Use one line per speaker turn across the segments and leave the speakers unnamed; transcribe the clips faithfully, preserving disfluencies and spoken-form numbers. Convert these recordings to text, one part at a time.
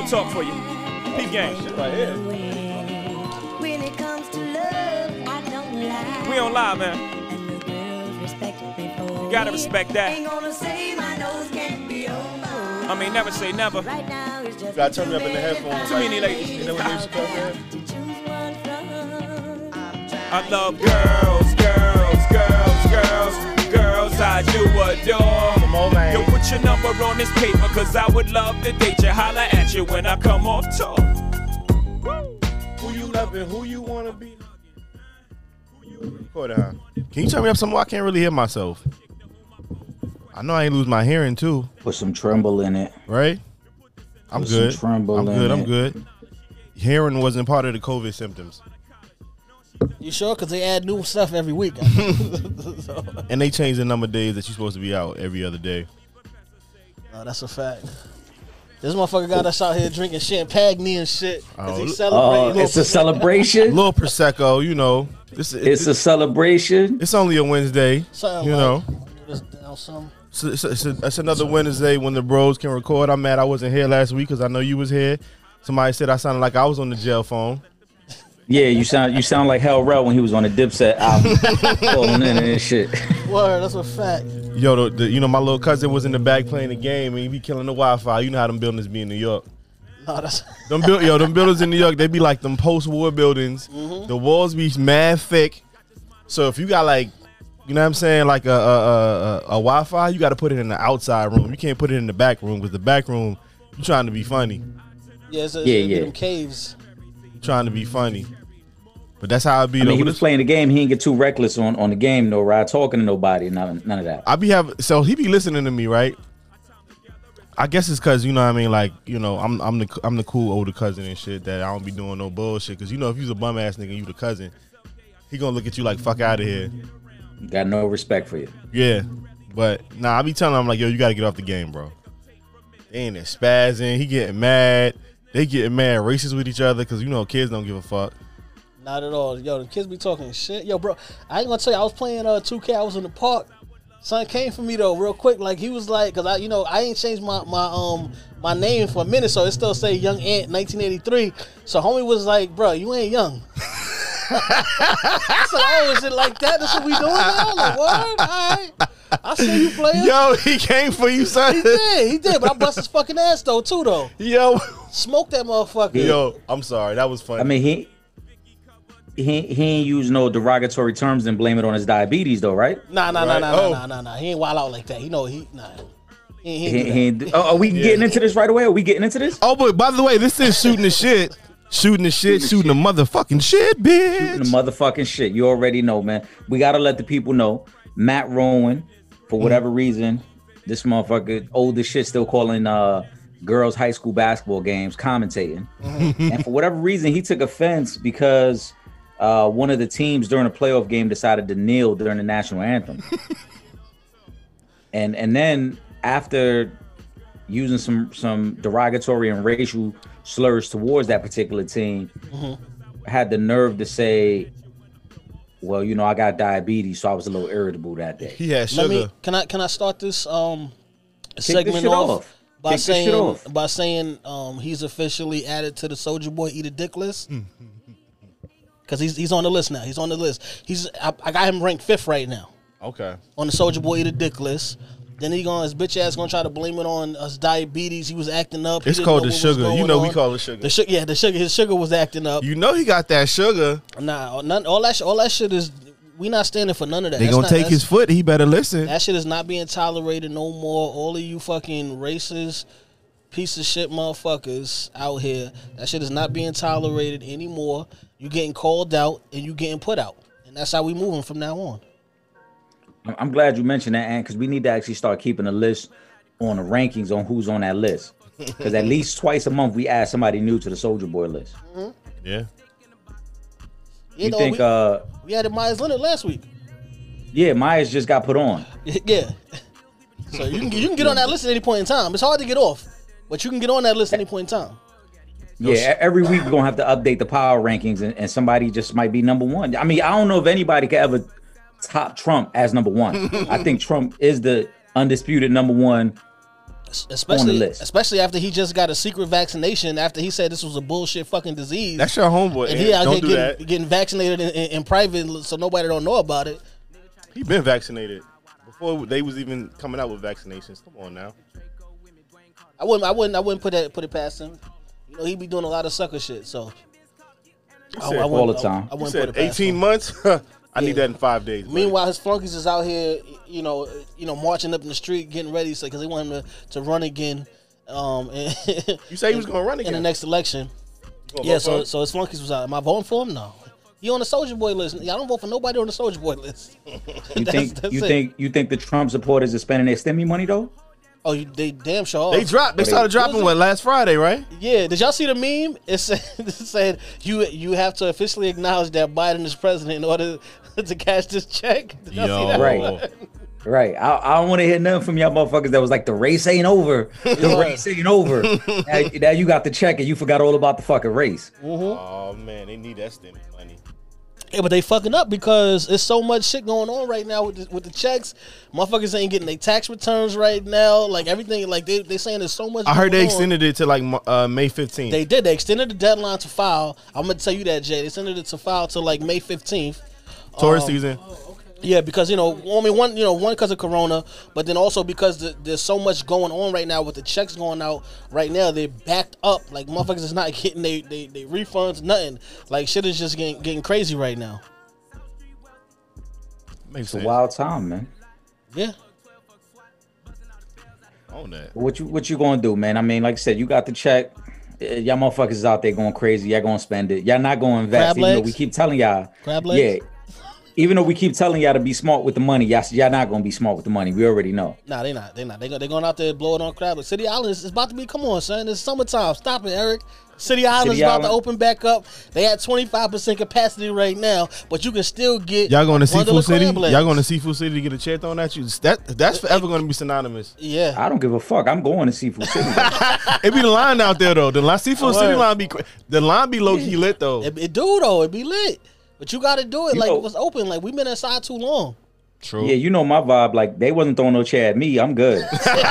real talk for you. Peep game.
Right here.
When it comes to love, I don't lie.
We don't lie, man.
And the girls respect me for
You gotta respect that.
Ain't gonna say my nose can't be over.
I mean, never say never.
Right now it's just
You gotta turn me up in the headphones.
Too many ladies.
You know what they used to come in?
to choose one from.
I love girls, girls, girls, girls, girls I do adore.
Come on, man.
Yo, put your number on this paper, cause I would love to date you. Holla at you when I come off tour.
Who you loving? Who you wanna be? Hold on. Can you turn me up some more? I can't really hear myself. I know I ain't lose my hearing too,
Put some tremble in it.
right? I'm
Put some
good.
tremble
I'm
in
good. I'm
it.
good. Hearing wasn't part of the COVID symptoms.
You sure? Because they add new stuff every week. So,
And they changed the number of days that you're supposed to be out every other day.
no, that's a fact. This motherfucker got us out here drinking champagne and shit. Cause
Oh,
he
Oh,
celebrating.
it's a celebration.
Little Prosecco, you know. This is,
It's a celebration.
it's only a Wednesday,
Something
you
like-
know.
Just down some.
So it's, it's, it's another Wednesday when the bros can record. I'm mad I wasn't here last week because I know you was here. Somebody said I sounded like I was on the jail phone.
Yeah, you sound you sound like Hell Rell when he was on the Dipset album, calling in and shit.
Word, that's a fact.
Yo, the, the, you know, my little cousin was in the back playing the game and he be killing the Wi-Fi. You know how them buildings be in New York.
No, that's
Them build, yo, them buildings in New York, they be like them post-war buildings.
Mm-hmm.
The walls be mad thick. So if you got like, you know what I'm saying, like a a, a, a Wi-Fi, you got to put it in the outside room. You can't put it in the back room because the back room, you trying to be funny.
yeah, it's a,
Yeah,
it's
yeah.
Them caves.
You trying to be funny. But that's how I be.
I
though.
mean, he
But
was
it's-
playing the game. He didn't get too reckless on, on the game, no right? Talking to nobody, none, none of that.
I be having, so he be listening to me, right? I guess it's cause you know what I mean, like you know, I'm I'm the I'm the cool older cousin and shit that I don't be doing no bullshit. Cause you know, if you's a bum ass nigga, and you the cousin, he gonna look at you like fuck out of here.
Got no respect for you.
Yeah, but nah, I be telling him like, yo, you gotta get off the game, bro. They ain't there spazzing. He getting mad. They getting mad, racist with each other, cause you know kids don't give a fuck.
Not at all. Yo, the kids be talking shit. Yo, bro, I ain't gonna tell you, I was playing uh two K. I was in the park. Son came for me though, real quick. Like he was like, cause I, you know, I ain't changed my my um my name for a minute, so it still say Young Ant nineteen eighty-three. So homie was like, bro, you ain't young. I said, oh, is it like that? That's what we doing now? Like, what? All right. I see you playing.
Yo, he came for you, son.
He did, he did, but I bust his fucking ass though too though.
Yo,
Smoke that motherfucker.
yo, I'm sorry, that was funny.
I mean, he he he ain't use no derogatory terms and blame it on his diabetes, though, right?
Nah, nah, nah,
Right.
nah,
Oh.
nah, nah, nah. He ain't wild out like that. He know he nah. He, ain't- he,
He,
ain't do that.
he ain't, oh, are we getting into this right away? Are we getting into this?
Oh, but by the way, this is shooting the shit. Shooting the shit, shooting the motherfucking shit, bitch.
Shooting the motherfucking shit. You already know, man. We gotta let the people know. Matt Rowan, for whatever reason, this motherfucker old as shit still calling uh girls high school basketball games, commentating. And for whatever reason, he took offense because uh one of the teams during a playoff game decided to kneel during the national anthem. and and then after using some some derogatory and racial slurs towards that particular team, had the nerve to say, well, you know, I got diabetes, so I was a little irritable that day.
He had
Let
sugar.
me can I can I start this um
this
segment
shit
off,
off.
by
Kick this
saying
shit off.
by saying um he's officially added to the Soulja Boy Eat a Dick list. Cause he's he's on the list now. He's on the list. He's I, I got him ranked fifth right now
Okay.
on the Soulja Boy Eat a Dick list. Then he going his bitch ass gonna try to blame it on us diabetes. He was acting up. He
It's
didn't
called
know
the
what was
sugar. You
going
know we
on.
call it sugar.
The sugar. Yeah, the sugar. His sugar was acting up.
You know he got that sugar.
Nah, none, all that sh- all that shit is. We not standing for none of that.
They
That's
gonna
not-
take
that's-
his foot. He better listen.
That shit is not being tolerated no more. All of you fucking racist piece of shit motherfuckers out here. That shit is not being tolerated anymore. You getting called out and you getting put out. And that's how we moving from now on.
I'm- I'm glad you mentioned that, Ant, because we need to actually start keeping a list on the rankings on who's on that list. Because at least twice a month we add somebody new to the Soulja Boy list.
Yeah.
You
You
know,
think,
we,
uh,
we had Myers Leonard last week.
yeah, Myers just got put on.
Yeah. So you can you can get on that list at any point in time. It's hard to get off, but you can get on that list at any point in time.
Yeah, e- every week we're gonna have to update the power rankings, and, and somebody just might be number one. I mean, I don't know if anybody could ever top Trump as number one. I think Trump is the undisputed number one
Especially,
list.
especially after he just got a secret vaccination. After he said this was a bullshit fucking disease.
That's your homeboy.
and he out
Don't
here
do
getting,
that.
getting vaccinated in, in, in private, so nobody don't know about it.
He been vaccinated before they was even coming out with vaccinations. Come on now.
I wouldn't, I wouldn't, I wouldn't put that put it past him. You know, he be doing a lot of sucker shit. So I,
said
I
all
wouldn't-
the time.
I, I
You
wouldn't
said
put it past
eighteen
him.
months. I need
Yeah.
that in five days. buddy.
Meanwhile, his flunkies is out here, you know, you know, marching up in the street, getting ready, so because they want him to, to run again. Um, and
You say he was gonna run
in
again
the next election.
You gonna
Yeah,
vote for
so
him?
so his flunkies was out. Am I voting for him? No. He on the Soldier Boy list. Y'all don't vote for nobody on the Soldier Boy list.
You
That's-
think
that's
you
it.
think you think the Trump supporters are spending their stimmy money though?
Oh, you, they damn sure.
They
are.
dropped. They
What
started
they-
dropping
Was it-
what last Friday, right?
Yeah, did y'all see the meme? It said, it said you you have to officially acknowledge that Biden is president in order to cash this check. Did y'all see that?
Right. Right. I, I don't want to hear nothing from y'all motherfuckers that was like, the race ain't over. The
Yeah.
race ain't over. now, now you got the check and you forgot all about the fucking race.
Oh man, they need that stimmy money.
Yeah, but they fucking up because there's so much shit going on right now with the, with the checks. Motherfuckers ain't getting their tax returns right now. Like everything, like they they saying there's so much.
I heard they
going on.
extended it to like uh, May fifteenth.
They did. They extended the deadline to file. I'm gonna tell you that, Jay. They extended it to file to like May fifteenth.
Tourist season.
Yeah, because you know, I mean, one, you know, one because of Corona, but then also because the, there's so much going on right now with the checks going out right now. They're backed up. Like motherfuckers is not getting they they, they refunds, nothing. Like shit is just getting getting crazy right now.
Makes
It's a
sense.
wild time, man.
Yeah.
On that.
What you what you gonna do, man? I mean, like I said, you got the check. Uh, Y'all motherfuckers is out there going crazy. Y'all gonna spend it. Y'all not gonna invest.
Crab
Even though
legs?
we keep telling y'all.
Crab legs?
Yeah. Even though we keep telling y'all to be smart with the money, y'all, y'all not gonna be smart with the money. We already know.
Nah, they not. They not. They go, they going out there and blow it on crab. But City Island is about to be. Come on, son. It's summertime. Stop it, Eric. City Island's
City
about
Island.
to open back up. They at twenty-five percent capacity right now, but you can still get.
Y'all going to
one of the
Seafood City?
crab legs.
Y'all going to Seafood City to get a chair thrown at you? That that's forever going to be synonymous.
Yeah.
I don't give a fuck. I'm going to Seafood City.
It be the line out there though. The line, Seafood City
Word.
line be cra- the line be low key lit though.
It, it do though. It be lit. But you got to do it
You
like
know-
it was open. Like we've been inside too long.
True.
Yeah, you know my vibe. Like they wasn't throwing no chair at me. I'm good.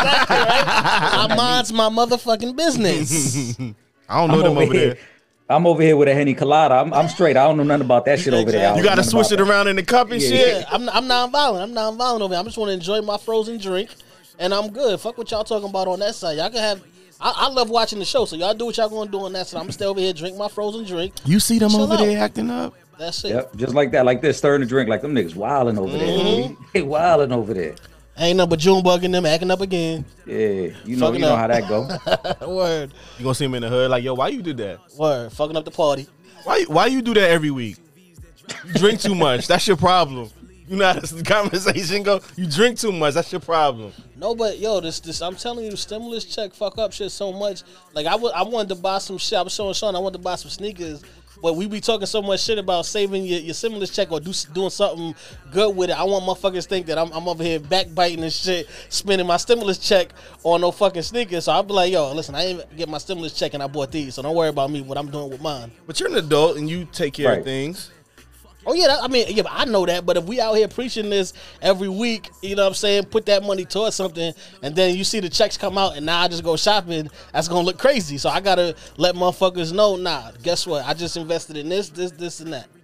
I mind's my motherfucking business.
I don't know
I'm
them
over
over
here.
there.
I'm over here with a Henny Colada. I'm, I'm straight. I don't know nothing about that shit over there. I
Exactly.
You
don't
got
know
to
nothing
switch it
about that.
around in the cup and
Yeah,
shit.
Yeah, I'm I'm non-violent. I'm non-violent over here. I'm just want to enjoy my frozen drink, and I'm good. Fuck what y'all talking about on that side. Y'all can have. I, I love watching the show, so y'all do what y'all gonna do on that side. I'm gonna stay over here, drink my frozen drink.
You see them
Chill
over
out.
there acting up?
That's it.
Yep, just like that, like this, stirring the drink, like them niggas wilding over
Mm-hmm.
there. They wilding over there.
Ain't nothing but June bugging them, acting up again.
Yeah, you know,
Fucking
you know
up.
how that go.
Word,
You gonna see them in the hood like, yo, why you did that?
word, fucking up the party.
Why why you do that every week? You drink too much. That's your problem. You know how this conversation go? You drink too much. That's your problem.
No, but yo, this this I'm telling you, the stimulus check fuck up shit so much. Like I wa- I wanted to buy some shit. I was showing Sean I wanted to buy some sneakers. But we be talking so much shit about saving your, your stimulus check or do, doing something good with it. I want motherfuckers to think that I'm, I'm over here backbiting and shit, spending my stimulus check on no fucking sneakers. So I'll be like, yo, listen, I didn't get my stimulus check and I bought these. So don't worry about me, what I'm doing with mine.
But you're an adult and you take care
Right.
of things.
Oh, yeah, that, I mean, yeah, but I know that. But if we out here preaching this every week, you know what I'm saying, put that money towards something, and then you see the checks come out, and now I just go shopping, that's going to look crazy. So I got to let motherfuckers know, nah, guess what? I just invested in this, this, this, and that.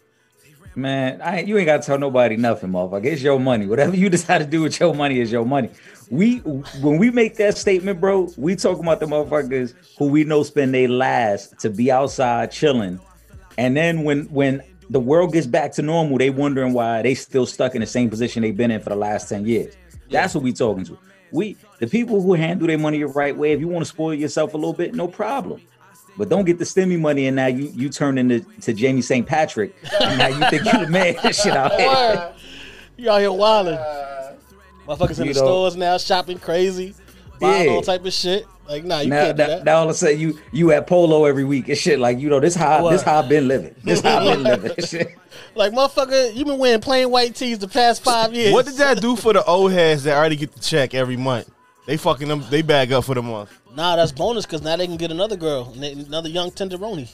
Man, I ain't, you ain't got to tell nobody nothing, motherfucker. It's your money. Whatever you decide to do with your money is your money. We when we make that statement, bro, we talking about the motherfuckers who we know spend their last to be outside chilling, and then when when the world gets back to normal, they wondering why they still stuck in the same position they've been in for the last ten years. That's what we talking to. We the people who handle their money the right way. If you want to spoil yourself a little bit, no problem. But don't get the stimmy money and now you you turn into to Jamie Saint Patrick and now you think you the man. Shit out here.
You out here wilding. Motherfuckers in
You
the
know.
stores now shopping crazy, buying
Yeah.
all type of shit. Like, nah, you
Now,
can't do
now,
that.
now all of a sudden you you at Polo every week and shit like you know this how this
What?
how I've been living. This how I've been living. Shit.
Like, motherfucker, you been wearing plain white tees the past five years.
What did that do for the old heads that already get the check every month? They fucking them. They bag up for the month.
Nah, that's bonus because now they can get another girl, and they- another young tenderoni.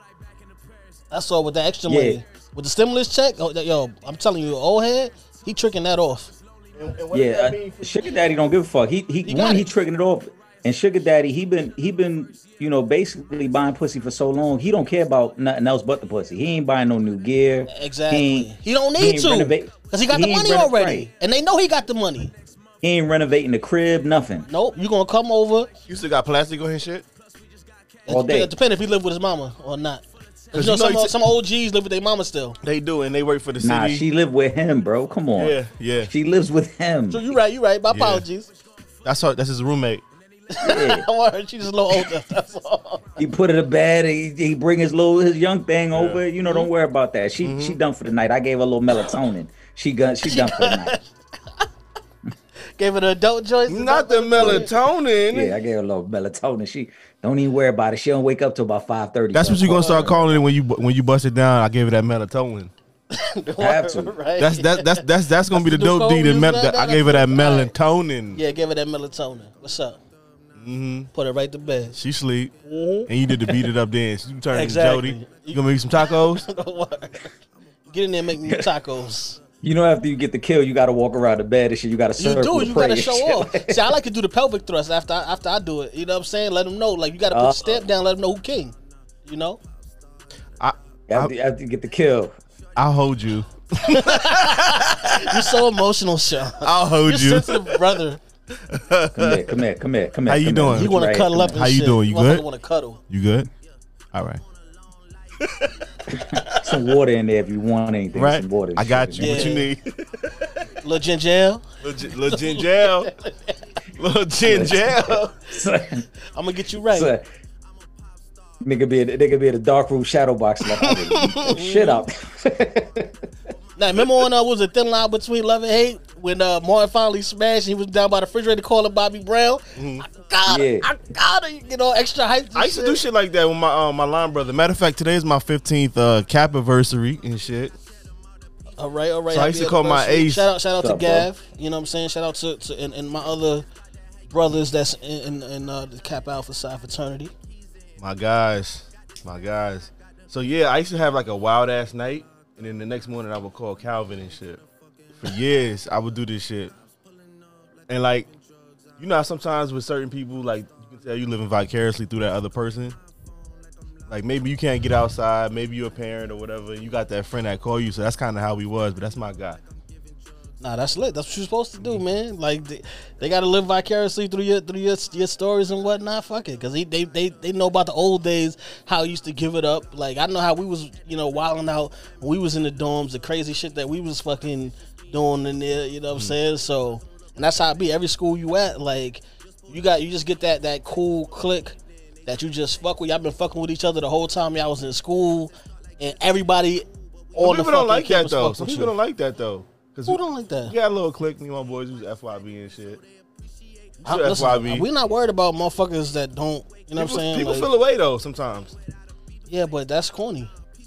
That's all with the extra
Yeah.
money. With the stimulus check, oh, yo, I'm telling you, old head, he tricking that off.
And, and what does
Yeah,
that
uh,
mean for
Sugar Daddy don't give a fuck. He he,
He got
one he
it.
tricking it off, and Sugar Daddy he been he been you know basically buying pussy for so long. He don't care about nothing else but the pussy. He ain't buying no new gear.
Exactly.
He,
He, don't
he
need
ain't
to
renovate-
because he got the
he ain't
money
reno-
already,
right.
and they know he got the money.
He ain't renovating the crib, nothing.
Nope, you gonna come over.
You still got plastic on his shit?
All
It
day.
depends, depend if he live with his mama or not. 'Cause You know,
you know
some,
he t-
some O Gs live with their mama still.
They do, and they work for the
Nah,
city.
she live with him, bro. Come on.
Yeah, yeah.
She lives with him.
So you right, you right. My
Yeah.
apologies.
That's her. That's his roommate.
Yeah.
I want her. She's just a little older. That's all.
He put her to bed. And he, he bring his little his young thing over. You know, don't worry about that. She
Mm-hmm.
she done for the night. I gave her a little melatonin. She gun she done for the night.
Gave it an adult choice.
Not the melatonin.
Yeah, I gave her a little melatonin. She don't even worry about it. She don't wake up till about five thirty.
That's what you gonna start calling it when you when you bust it down. I gave it that melatonin.
have to.
Right.
That's that that's that's that's gonna be the
That's the
dope
new
D.
code
The
we
mel-
use
the-
now,
I
that-
gave her that
that's-
melatonin.
Yeah, give her that melatonin. What's up?
Mm-hmm.
Put her right to bed.
She sleep,
Mhm.
and you did the beat it up dance. You turn
Exactly.
into Jody. You gonna make me some tacos?
Get in there and make me tacos.
You know, after you get the kill, you got to walk around the bed and shit. You got to
You
serve.
do. You got to show off. See, I like to do the pelvic thrust after I, after I do it. You know what I'm saying? Let them know. Like, you got to put
Uh,
the step down. Let them know who king. You know?
I
After, after you get the kill,
I'll hold you.
You're so emotional, Sean.
I'll hold
You're
you.
sensitive, brother.
come here, come here, come here, come here.
How you
come
doing?
Here.
You want
Right,
to cuddle
come
up
here.
and
How you
shit.
doing? You good?
want to cuddle.
You good? All right.
Some water in there if you want anything.
Right.
Some water. and
I got
shit.
you. What you
Yeah.
need?
Little ginger ale.
Little, little ginger ale. Little ginger ale.
Son,
I'm going to get you right.
son. Nigga be in, nigga be in the dark room shadow box like I would beat the shit up.
Now, remember when uh, was a thin line between love and hate when uh, Martin finally smashed? He was down by the refrigerator calling Bobby Brown. I got it.
Yeah.
I got it. You know, extra hype. and
I used to do shit like that with my uh, my line brother. Matter of fact, today is my fifteenth uh, cap anniversary and shit.
All right, all right.
So I
Happy
used to call my
anniversary.
ace.
Shout out, shout out
What's
to
up, bro?
Gav. You know what I'm saying? Shout out to, to and, and my other brothers that's in, in, in uh, the Cap Alpha Psi fraternity.
My guys, my guys. So yeah, I used to have like a wild ass night, and then the next morning I would call Calvin and shit. For years, I would do this shit, and like, you know, how sometimes with certain people, like you can tell you living vicariously through that other person. Like maybe you can't get outside, maybe you're a parent or whatever, and you got that friend that call you. So that's kind of how we was, but that's my guy.
Nah, that's lit. That's what you're supposed to do, man. Like they, they got to live vicariously through your through your, your stories and whatnot. Fuck it, because they, they they they know about the old days, how you used to give it up. Like I know how we was, you know, wilding out when we was in the dorms, the crazy shit that we was fucking doing in there. You know what I'm saying? So, and that's how it be. Every school you at, like you got you just get that that cool clique that you just fuck with. Y'all been fucking with each other the whole time y'all was in school, and everybody on
Some
the
people don't
fucking
like that
campus
though.
fuck
Some
with
people
you.
don't like that though. Cause
Who
we-
don't like that?
We got a little clique, me and my boys, who's F Y B and shit.
I,
Sure,
listen,
F Y B.
we not worried about motherfuckers that don't. You know what I'm
People,
saying?
people
Like,
feel away though sometimes.
yeah, but that's corny.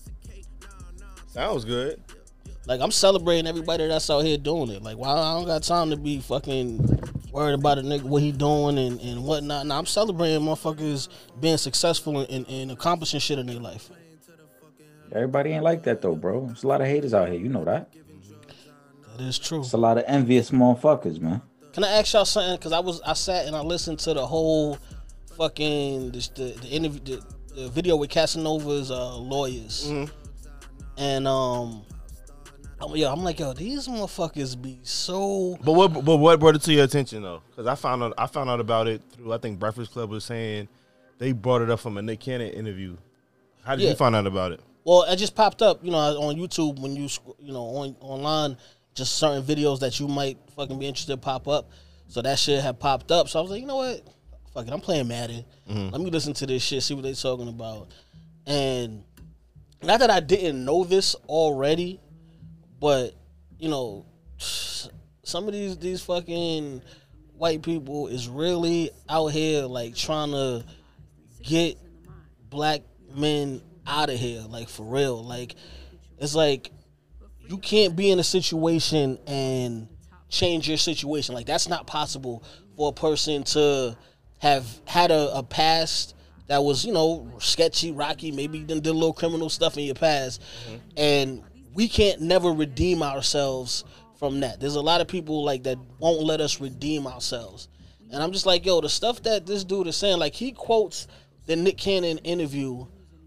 Sounds good.
Like I'm celebrating everybody that's out here doing it. Like, well, I don't got time to be fucking worried about a nigga what he doing and, and whatnot. Now I'm celebrating motherfuckers being successful and, and accomplishing shit in their life.
Everybody ain't like that though, bro. There's a lot of haters out here. You know that.
That is true.
It's a lot of envious motherfuckers, man.
Can I ask y'all something? Because I was I sat and I listened to the whole fucking the the, the interview the, the video with Casanova's uh, lawyers, and um, I'm, yo, I'm like, yo, these motherfuckers be so.
But what but what brought it to your attention though? Because I found out I found out about it through I think Breakfast Club was saying they brought it up from a Nick Cannon interview. How did
Yeah.
you find out about it?
Well, it just popped up, you know, on YouTube when you, sc- you know, on online, just certain videos that you might fucking be interested in pop up. So that shit had popped up. So I was like, you know what? Fuck it, I'm playing Madden. Let me listen to this shit, see what they talking about. And not that I didn't know this already, but, you know, some of these these fucking white people is really out here, like, trying to get black men out of here, like for real. Like it's like you can't be in a situation and change your situation. Like that's not possible for a person to have had a, a past that was, you know, sketchy, rocky, maybe you done did a little criminal stuff in your past, and we can't never redeem ourselves from that. There's a lot of people like that won't let us redeem ourselves. And I'm just like, yo, the stuff that this dude is saying, like he quotes the Nick Cannon interview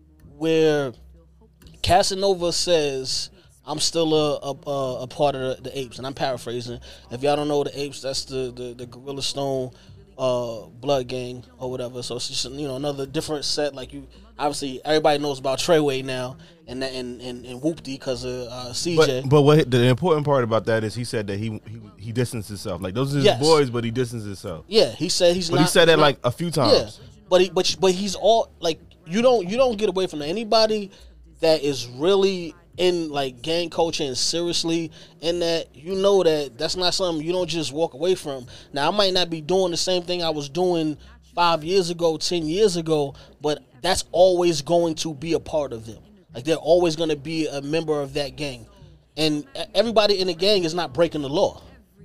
where Casanova says, I'm still a a, a part of the, the Apes, and I'm paraphrasing. If y'all don't know the Apes, that's the the, the Gorilla Stone uh, blood gang or whatever. So it's just, you know, another different set. Like you, obviously everybody knows about Treyway now, and and and, and Whoopty because of uh, C J.
But, but what the important part about that is he said that he he, he distanced himself. Like those are his
Yes.
boys, but he distanced himself.
Yeah, he said he's
But
not.
he said that
he's not-
like a few times.
Yeah, but he, but but he's all like you don't you don't get away from that. Anybody that is really in like gang coaching seriously, in that you know that that's not something you don't just walk away from. Now I might not be doing the same thing I was doing five years ago, ten years ago, but that's always going to be a part of them. Like they're always going to be a member of that gang, and everybody in the gang is not breaking the law.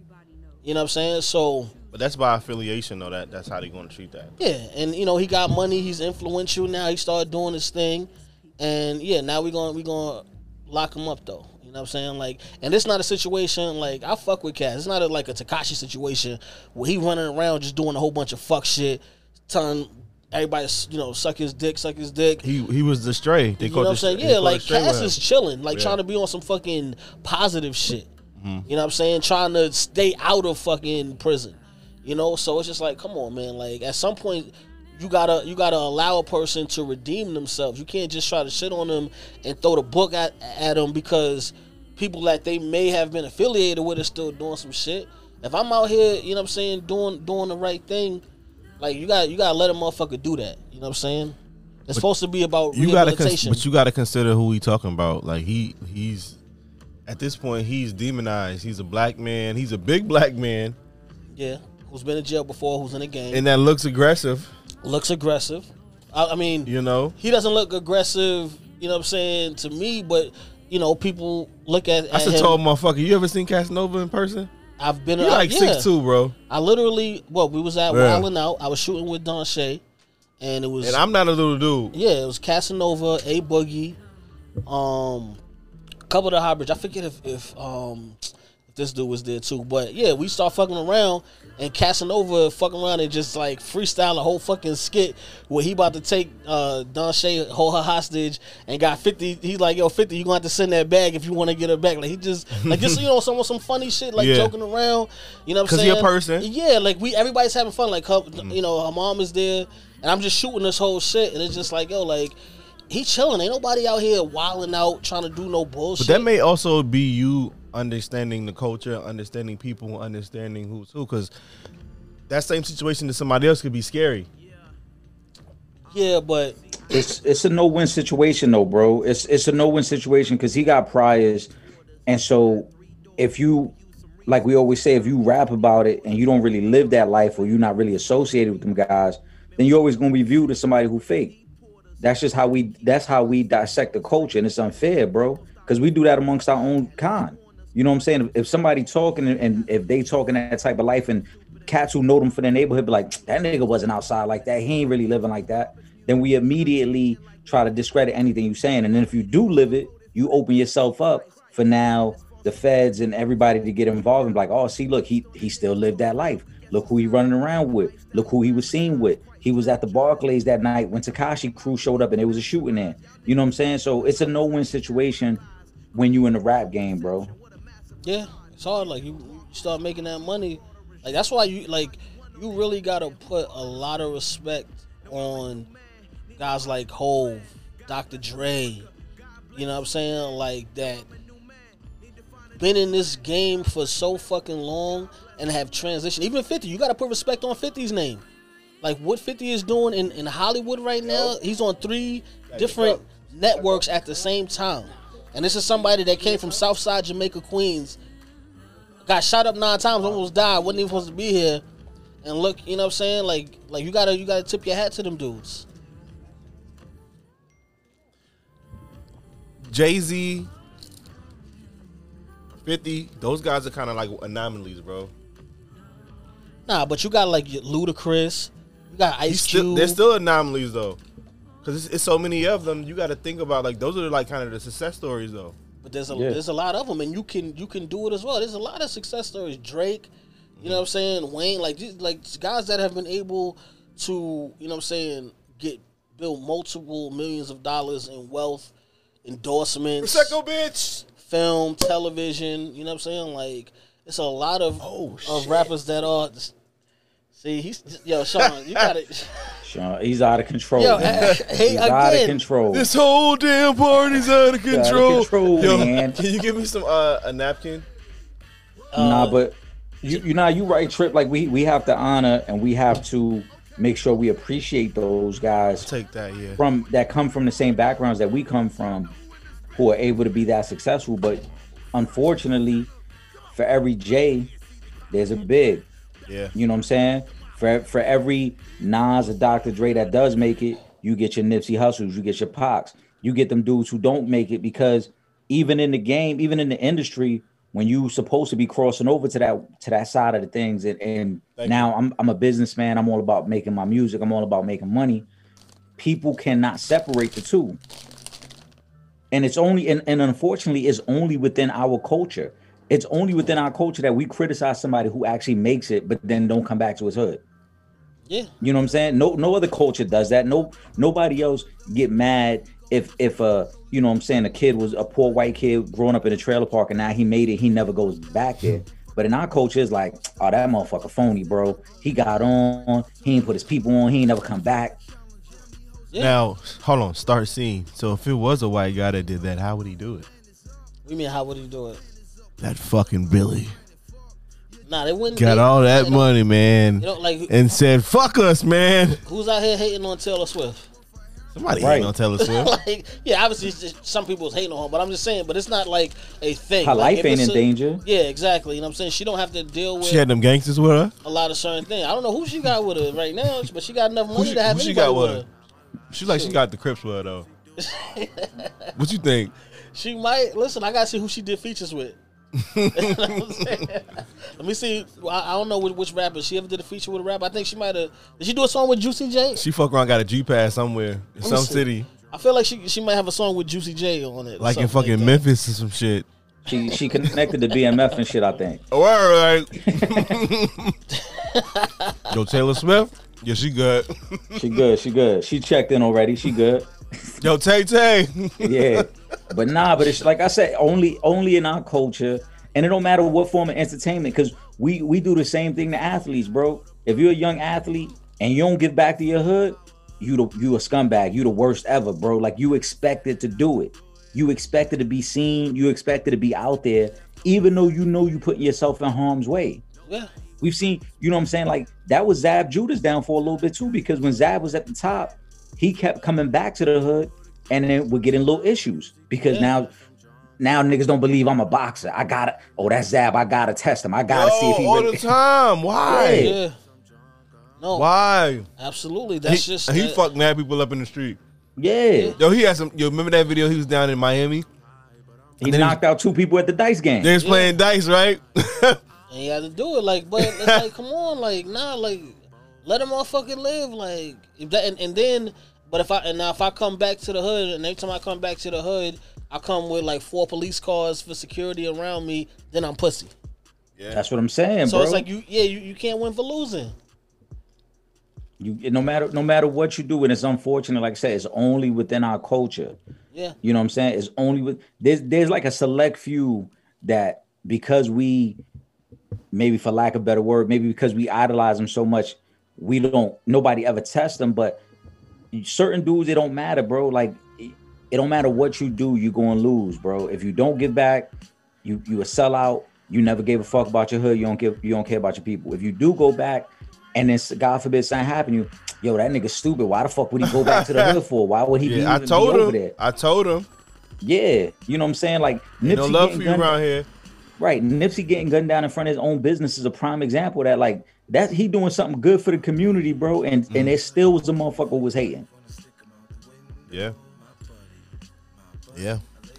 You know what I'm saying? So.
But that's by affiliation, though. That that's how they're going to treat that.
Yeah, and you know he got money. He's influential now. He started doing his thing, and yeah, now we're gonna we gonna lock him up though. You know what I'm saying? Like, and it's not a situation like I fuck with Cass. It's not a, like a Tekashi situation where he running around just doing a whole bunch of fuck shit, telling everybody you know suck his dick, suck his dick.
He he was the stray. They
You know
called
what I'm
the
saying?
stray-
Yeah,
they called
like
the stray
Cass
with
is
him.
chilling, like
Yeah.
trying to be on some fucking positive shit.
Mm-hmm.
You know what I'm saying? Trying to stay out of fucking prison. You know, so it's just like, come on, man. Like at some point, you gotta you gotta allow a person to redeem themselves. You can't just try to shit on them and throw the book at at them because people that they may have been affiliated with are still doing some shit. If I'm out here, you know what I'm saying, doing doing the right thing, like you got you gotta let a motherfucker do that. You know what I'm saying? It's supposed to be about
You gotta,
rehabilitation.
cons- but you got to consider who he talking about. Like he he's at this point he's demonized. He's a black man. He's a big black man,
yeah, who's been in jail before, who's in a game,
and that looks aggressive.
looks aggressive. I, I mean,
You know.
he doesn't look aggressive, you know what I'm saying, to me, but, you know, people look at,
I
at
still
him.
told motherfucker, you ever seen Casanova in person?
I've been
He
I-
like
yeah.
six two, bro.
I literally, well, we was at
Yeah.
Wildin' Out. I was shooting with Don Shay, and it was,
And I'm not a little dude.
yeah, it was Casanova, A Boogie, um, a couple of the hybrids. I forget if, if, um, if this dude was there too, but yeah, we start fucking around, and Casanova fucking around and just like freestyle a whole fucking skit where he about to take uh, Don Shay, hold her hostage, and got fifty. He's like, yo, fifty, you gonna have to send that bag if you want to get her back. Like he just like just you know some some funny shit, like
Yeah.
joking around. You know what I'm
'Cause he
saying?
a person.
Yeah, like we everybody's having fun. Like her, you know, her mom is there, and I'm just shooting this whole shit, and it's just like, yo, like. He chilling. Ain't nobody out here wilding out trying to do no bullshit.
But that may also be you understanding the culture, understanding people, understanding who's who. Because that same situation to somebody else could be scary.
yeah, but
It's it's a no win situation though, bro. It's it's a no win situation because he got priors, and so if you, like we always say, if you rap about it and you don't really live that life or you're not really associated with them guys, then you're always gonna be viewed as somebody who fake. That's just how we that's how we dissect the culture, and it's unfair, bro. Because we do that amongst our own kind. You know what I'm saying? If somebody talking and, and if they talking that type of life, and cats who know them for their neighborhood be like, that nigga wasn't outside like that. He ain't really living like that. Then we immediately try to discredit anything you saying. And then if you do live it, you open yourself up for now the feds and everybody to get involved and be like, oh, see, look, he he still lived that life. Look who he running around with. Look who he was seen with. He was at the Barclays that night when Tekashi crew showed up and there was a shooting there. You know what I'm saying? So it's a no-win situation when you in the rap game, bro.
yeah, it's hard. Like you, you start making that money. Like that's why you like you really gotta put a lot of respect on guys like Hove, Doctor Dre. You know what I'm saying? Like that been in this game for so fucking long and have transitioned. Even fifty, you gotta put respect on fifty's name. Like what fifty is doing in, in Hollywood right now, he's on three different networks at the same time. And this is somebody that came from Southside Jamaica, Queens, got shot up nine times, almost died, wasn't even supposed to be here. And look, you know what I'm saying? Like like you gotta you gotta tip your hat to them dudes.
Jay-Z, fifty, those guys are kind of like anomalies, bro.
Nah, but you got like Ludacris, you got
He's
Ice
still,
Cube.
they're still anomalies, though. Because it's, it's so many of them, you got to think about, like, those are, like, kind of the success stories, though.
but there's a
Yeah.
there's a lot of them, and you can you can do it as well. There's a lot of success stories. Drake, you know what I'm saying? Wayne, like these- like guys that have been able to, you know what I'm saying, get build multiple millions of dollars in wealth, endorsements,
Prosecco, bitch.
film, television. You know what I'm saying? Like it's a lot of
Oh,
of
shit.
rappers that are. See, he's yo, Sean, you got it.
Sean, he's out of control.
Yo,
man.
hey,
he's out of
again.
control.
This whole damn party's out of control.
control,
Yo,
man.
can you give me some uh, a napkin?
nah, but you you know you right, Trip. Like we we have to honor and we have to make sure we appreciate those guys
Take that, yeah.
from that come from the same backgrounds that we come from, who are able to be that successful. But unfortunately, for every J, there's a big.
Yeah.
You know what I'm saying? For for every Nas or Doctor Dre that does make it, you get your Nipsey Hussles, you get your Pacs, you get them dudes who don't make it, because even in the game, even in the industry, when you supposed to be crossing over to that to that side of the things, and, and now I'm I'm a businessman, I'm all about making my music, I'm all about making money. People cannot separate the two. And it's only and, and unfortunately it's only within our culture. It's only within our culture that we criticize somebody who actually makes it, but then don't come back to his hood.
Yeah.
You know what I'm saying? No, no other culture does that. No, nobody else get mad if if uh you know what I'm saying, a kid was a poor white kid growing up in a trailer park and now he made it, he never goes back there. But in our culture, it's like, oh, that motherfucker phony, bro. He got on, he ain't put his people on, he ain't never come back.
Yeah.
Now, hold on, start scene. So if it was a white guy that did that, how would he do it?
What do you mean, how would he do it?
That fucking Billy
Nah, they wouldn't.
got
they,
all that
they don't-
money, man,
You know, like
and said, fuck us, man.
who's out here hating on Taylor Swift?
Somebody
Right.
ain't gonna tell us Swift.
Like, yeah, obviously it's just, some people's hating on her, but I'm just saying, but it's not like a thing.
Her
Like,
life
if
ain't
it's
in
a-
danger.
Yeah, exactly. You know what I'm saying? She don't have to deal with
She had them gangsters with her.
a lot of certain things. I don't know who she got with her right now, but she got enough money
she-
to have
who she
anybody
got
with
with
her.
She like she got the Crips with her though. What you think?
She might listen. I gotta see who she did features with. You know what I'm saying? Let me see. I, I don't know which, which rapper she ever did a feature with a rapper. I think she might have. Did she do a song with Juicy J?
She fuck around got a G pass somewhere in
me
some
see.
city,
I feel like she she might have a song with Juicy J on it, or
like in
something
fucking
that.
Memphis or some shit.
She she connected to B M F and shit, I think.
Oh, all right. Yo, Taylor Swift. Yeah, she good.
She good, she good. She checked in already. She good.
Yo, Tay Tay.
Yeah. But nah, but it's like I said, only only in our culture, and it don't matter what form of entertainment, because we we do the same thing to athletes, bro. If you're a young athlete and you don't give back to your hood, you the, you a scumbag. You the worst ever, bro. Like, you expected to do it. You expected to be seen. You expected to be out there, even though you know you putting yourself in harm's way.
Yeah.
We've seen, you know what I'm saying? Like, that was Zab Judas down for a little bit too, because when Zab was at the top, he kept coming back to the hood and then we're getting little issues because
Yeah.
now now niggas don't believe I'm a boxer. I gotta, oh, that's Zab. I gotta test him. I gotta see if he
all
really.
the time. Why?
Yeah.
Yeah. No.
Why?
Absolutely. That's
he,
just
he
that-
fucked mad people up in the street.
Yeah.
Yo, he had some. Yo, remember that video? He was down in Miami.
He
then
knocked out two people at the dice game.
They was playing dice, right?
And you had to do it, like, but it's like, come on, like, nah, like, let a motherfucker live, like, if that, and, and then, but if I, and now if I come back to the hood, and every time I come back to the hood, I come with like four police cars for security around me, then I'm pussy.
That's what I'm saying,
So
bro.
it's like, you, yeah, you, you can't win for losing.
You, no matter no matter what you do, and it's unfortunate, like I said, it's only within our culture.
Yeah.
You know what I'm saying? It's only with there's there's like a select few that, because we, maybe for lack of a better word, maybe because we idolize them so much, we don't, nobody ever tests them. But certain dudes, it don't matter, bro. Like, it, it don't matter what you do, you're gonna lose, bro. If you don't give back, you you a sellout. You never gave a fuck about your hood. You don't give you don't care about your people. If you do go back, and then God forbid something happen to you, yo, that nigga stupid. Why the fuck would he go back to the hood for? Why would he be,
Yeah, I
even
told
be over
him.
there?
I told him.
Yeah, you know what I'm saying? Like,
Ain't no
Nipsey
love
getting
for you
gunned-
around here.
Right, Nipsey getting gunned down in front of his own business is a prime example of that. Like, that he doing something good for the community, bro, and
Mm.
and there still was a motherfucker who was hating.
Yeah. Yeah.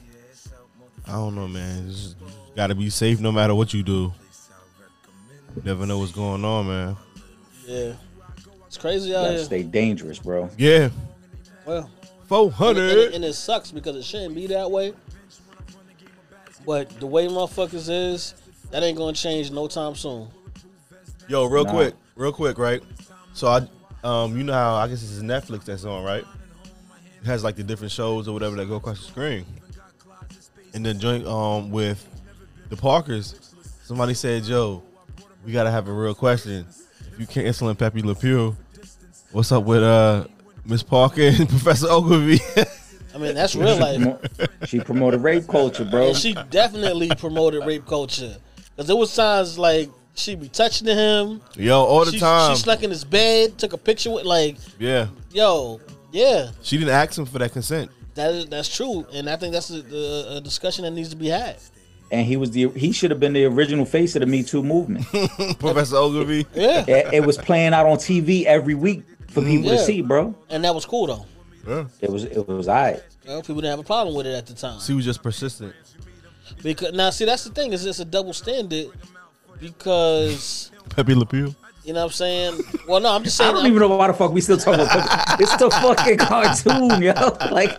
I don't know, man. Just gotta be safe no matter what you do. Never know what's going on, man.
Yeah. It's crazy out
Gotta
here.
stay dangerous, bro.
Yeah.
Well,
four
and,
hundred.
and, and it sucks because it shouldn't be that way. But the way motherfuckers is, that ain't gonna change no time soon.
Yo, real
Nah.
quick, real quick, right? So I, um, you know how I guess it's Netflix that's on, right? It has like the different shows or whatever that go across the screen. And the joint um with the Parkers, somebody said, "Joe, we gotta have a real question. If you canceling Pepe Le Pew, what's up with uh Miss Parker and Professor Ogilvy?"
I mean, that's real life.
Promo- she promoted rape culture, bro.
And she definitely promoted rape culture. Because there was times like she be touching him.
Yo, all the
she,
time.
She slept in his bed, took a picture with like,
Yeah,
yo, yeah,
she didn't ask him for that consent.
that is that's true. And I think that's a, a, a discussion that needs to be had.
And he was the he should have been the original face of the Me Too movement.
Professor Ogilvy.
Yeah,
it, it was playing out on T V every week for people
Yeah.
to see, bro.
and that was cool though.
Yeah.
It was it was alright.
Well, people didn't have a problem with it at the time.
She was just persistent.
Because now, see, that's the thing is it's a double standard. Because
Pepe Le Pew.
you know what I'm saying. Well, no, I'm just
I
saying.
don't
I'm-
even know why the fuck we still talking about it. It's the fucking cartoon, yo. Like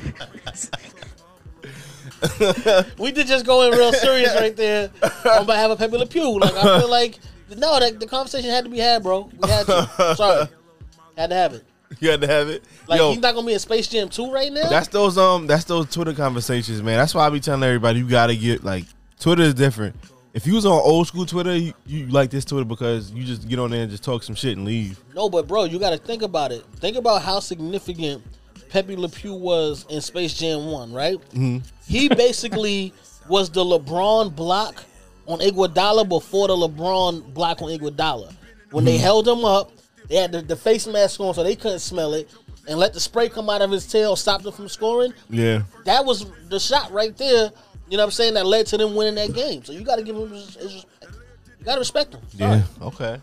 We did just go in real serious right there. I'm about to have a Pepe Le Pew. Like I feel like no, that the conversation had to be had, bro. We had to. Sorry, had to have it.
You had to have it.
Like
Yo,
he's not gonna be in Space Jam two right now.
that's those um that's those Twitter conversations, man. That's why I be telling everybody you gotta get like Twitter is different. If you was on old school Twitter, you, you like this Twitter because you just get on there and just talk some shit and leave.
No, but bro, you got to think about it. Think about how significant Pepe Le Pew was in Space Jam one, right? Mm-hmm. He basically was the LeBron block on Iguodala before the LeBron block on Iguodala. When they held him up, they had the, the face mask on so they couldn't smell it, and let the spray come out of his tail, stopped him from scoring.
Yeah.
That was the shot right there. You know what I'm saying? That led to them winning that game. So you got to give him his, his respect. You got to respect him. Sorry.
Yeah. Okay.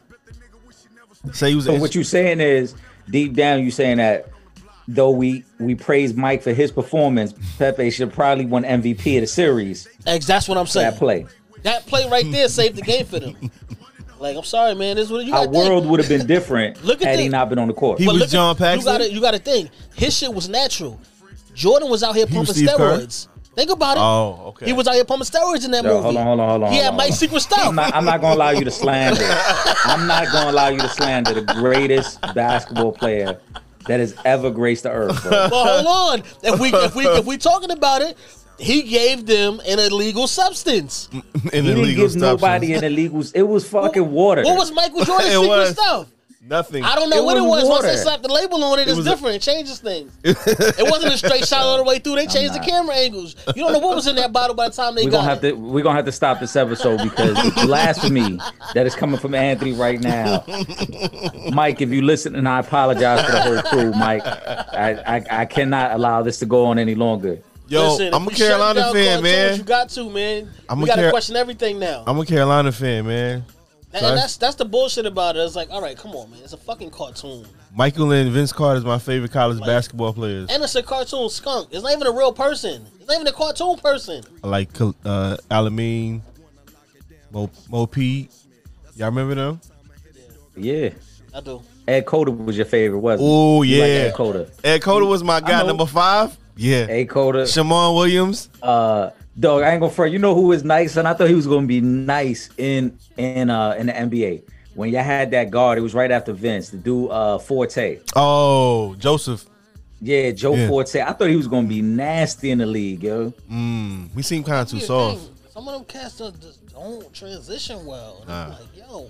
Say he was.
so what you saying is deep down you saying that though we we praise Mike for his performance, Pepe should probably won M V P of the series.
Ex- That's what I'm
for
saying.
That play.
That play right there saved the game for them. Like, I'm sorry, man. This is what you
Our
got.
world would have been different
Look at
had he
the-
not been on the court.
He was John
You
Paxson?
got to you got to think. His shit was natural. Jordan was out here
He was
pumping
Steve Kerr?
steroids. Think about it.
Oh, okay.
He was out here pumping steroids in that
Yo,
movie.
hold on, hold on, hold on.
He
hold
had
on,
Mike's
hold
secret stuff.
I'm not, I'm not gonna allow you to slander. I'm not gonna allow you to slander the greatest basketball player that has ever graced the earth, bro.
But hold on. If we if we if we talking about it, he gave them an illegal substance.
in
He didn't
illegal
give nobody
substance.
an illegal. It was fucking water.
What was Michael Jordan's
It
secret
was.
stuff?
Nothing.
I don't know
It
what it
was
was. Once they
water.
slapped the label on it, it's
was a-
different. It changes things. It wasn't a straight shot all the way through. They changed the
not.
camera angles. You don't know what was in that bottle by the time they
We're
got
gonna have
it.
to we're gonna have to stop this episode because the blasphemy that is coming from Anthony right now. Mike, if you listen, and I apologize for the whole crew, Mike. I, I, I cannot allow this to go on any longer.
Yo,
Listen, if
I'm a
we shut
Carolina
down
fan,
cartoons,
man.
You got to, man.
I'm
we
a
got to
Car-
question everything now.
I'm a Carolina fan, man.
and
so I-
that's that's the bullshit about it. It's like, all right, come on, man. It's a fucking cartoon.
Michael and Vince Carter is my favorite college
Like-
basketball players.
And it's a cartoon skunk. It's not even a real person. It's not even a cartoon person.
I like uh, Alameen, Mo, Mo Pete. Y'all remember them?
Yeah.
I do.
Ed Coda was your favorite, wasn't
Oh
it? You like
yeah,
Ed Coda.
Ed Coda was my guy,
know.
number five. Yeah,
Ed Coda.
Shamon Williams.
Uh, dog, I ain't gonna front. You know who is nice, and I thought he was gonna be nice in in uh in the N B A. When y'all had that guard, it was right after Vince, the dude uh Forte.
Oh, Joseph.
Yeah, Joe
Yeah.
Forte. I thought he was gonna be nasty in the league, yo.
Mm, we seem kind of too
Here's the
soft.
thing, Some of them cats just just don't transition well. And I'm
Nah.
like, yo,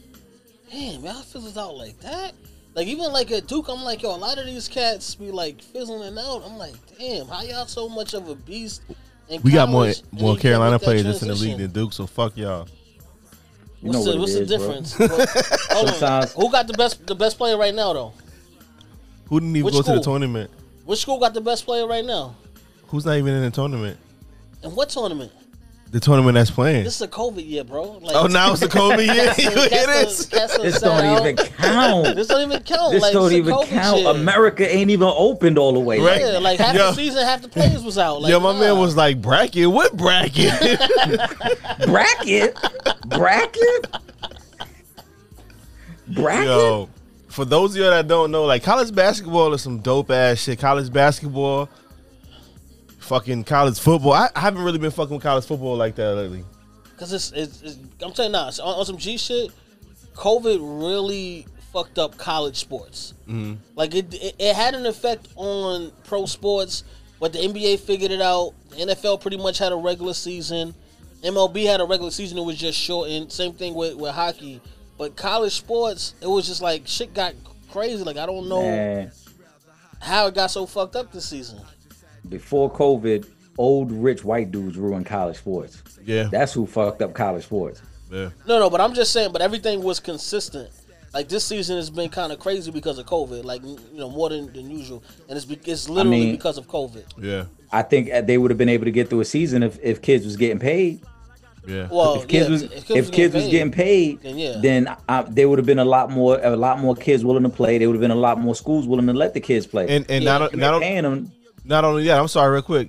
damn, y'all fizzles out like that. Like even like at Duke, I'm like, yo, a lot of these cats be like fizzling out. I'm like, damn, how y'all so much of a beast? In
We got more
college, and
more
you can't
Carolina
make that
players that's in the league
transition?
than Duke. So fuck y'all.
You know
What's
what
the,
it
what's
is,
the
bro.
difference? What- hold on.
Sometimes-
Who got the best the best player right now though?
Who didn't even
Which
go to the
school?
tournament?
Which school got the best player right now?
Who's not even in the tournament?
And what tournament?
The tournament that's playing.
This is a COVID year, bro. Like,
Oh, now it's the COVID year.
cats
You
done-
hear
cats
this?
done- cats done
This
sat
don't
out.
even count.
This don't even count.
This
like,
don't
it's a
even
COVID
count.
shit.
America ain't even opened all the way.
Right.
Yeah, like half
Yo.
the season, half the players was out. Like,
Yo, my
nah.
man was like, bracket? What bracket?
Bracket? Bracket? Bracket?
Yo, for those of you that don't know, like college basketball is some dope ass shit. College basketball, fucking college football. I, I haven't really been fucking with college football like that lately.
Cause it's, it's, it's I'm telling you now, on, on some G shit, COVID really fucked up college sports. Mm-hmm. Like it, it, it had an effect on pro sports, but the N B A figured it out. The N F L pretty much had a regular season. M L B had a regular season. It was just shortened. Same thing with, with hockey. But college sports, it was just like shit got crazy. Like I don't know Man. how it got so fucked up this season.
Before COVID, old rich white dudes ruined college sports.
Yeah,
that's who fucked up college sports.
Yeah.
No, no, but I'm just saying. But everything was consistent. Like this season has been kind of crazy because of COVID. Like you know more than, than usual, and it's it's literally I mean, because of COVID.
Yeah.
I think they would have been able to get through a season if, if kids was getting paid.
Yeah.
Well,
if kids
yeah,
was
if kids,
if
was,
kids
getting
was getting paid,
then, yeah.
then uh, there would have been a lot more a lot more kids willing to play. There would have been a lot more schools willing to let the kids play.
And and
yeah.
not not,
paying them.
Not only that, I'm sorry, real quick.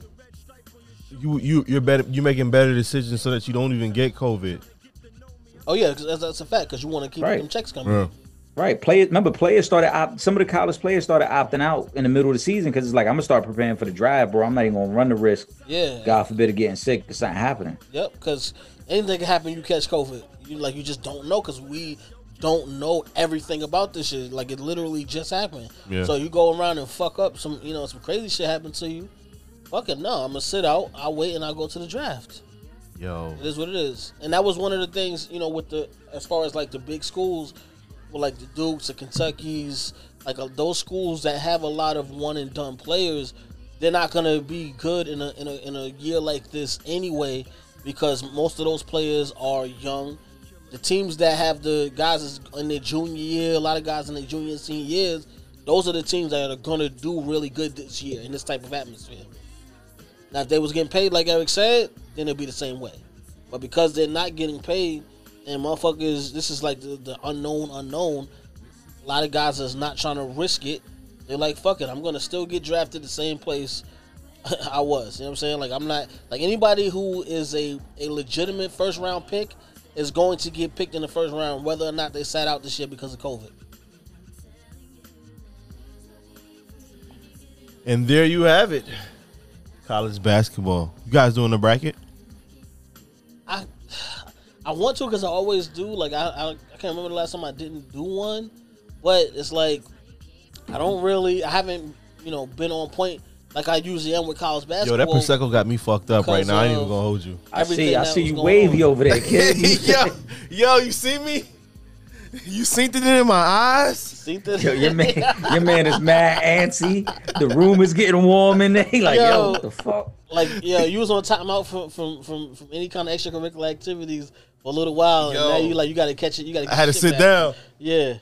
You you you're better. You're making better decisions so that you don't even get COVID.
Oh yeah, cause that's, that's a fact. Because you want to keep
right.
them checks coming.
Yeah.
Right, players. Remember, players started opt, some of the college players started opting out in the middle of the season because it's like I'm gonna start preparing for the drive, bro. I'm not even gonna run the risk.
Yeah.
God forbid of getting sick. It's not happening.
Yep. Because anything can happen. You catch COVID. You like you just don't know because we don't know everything about this shit. Like it literally just happened.
Yeah.
So you go around and fuck up some, you know, some crazy shit happened to you. Fuck it, no. I'm gonna sit out. I'll wait and I'll go to the draft.
Yo,
it is what it is. And that was one of the things, you know, with the as far as like the big schools. Like the Dukes, the Kentuckys, like uh, those schools that have a lot of one and done players, they're not gonna be good in a in a in a year like this anyway, because most of those players are young. The teams that have the guys in their junior year, a lot of guys in their junior and senior years, those are the teams that are gonna do really good this year in this type of atmosphere. Now, if they was getting paid like Eric said, then it'd be the same way. But because they're not getting paid. And motherfuckers, this is like the, the unknown unknown. A lot of guys is not trying to risk it. They're like, fuck it, I'm going to still get drafted the same place I was. You know what I'm saying? Like, I'm not, like anybody who is a, a legitimate first round pick is going to get picked in the first round, whether or not they sat out this year because of COVID.
And there you have it. College basketball. You guys doing the bracket?
I I want to because I always do. Like I, I, I can't remember the last time I didn't do one, but it's like I don't really. I haven't, you know, been on point like I usually am with college basketball.
Yo, that Prosecco got me fucked up right now. I ain't even gonna hold you.
I see. I see you wavy on. over there, kid.
yo, yo, you see me? You seen it in my eyes?
Seen it?
Yo, your man, your man is mad antsy. The room is getting warm in there. He like, yo, yo what the fuck?
Like, yeah, you was on timeout from from from from any kind of extracurricular activities for a little while,
Yo,
and now you like you got to catch it. You got to.
I had to sit
back.
down.
Yeah.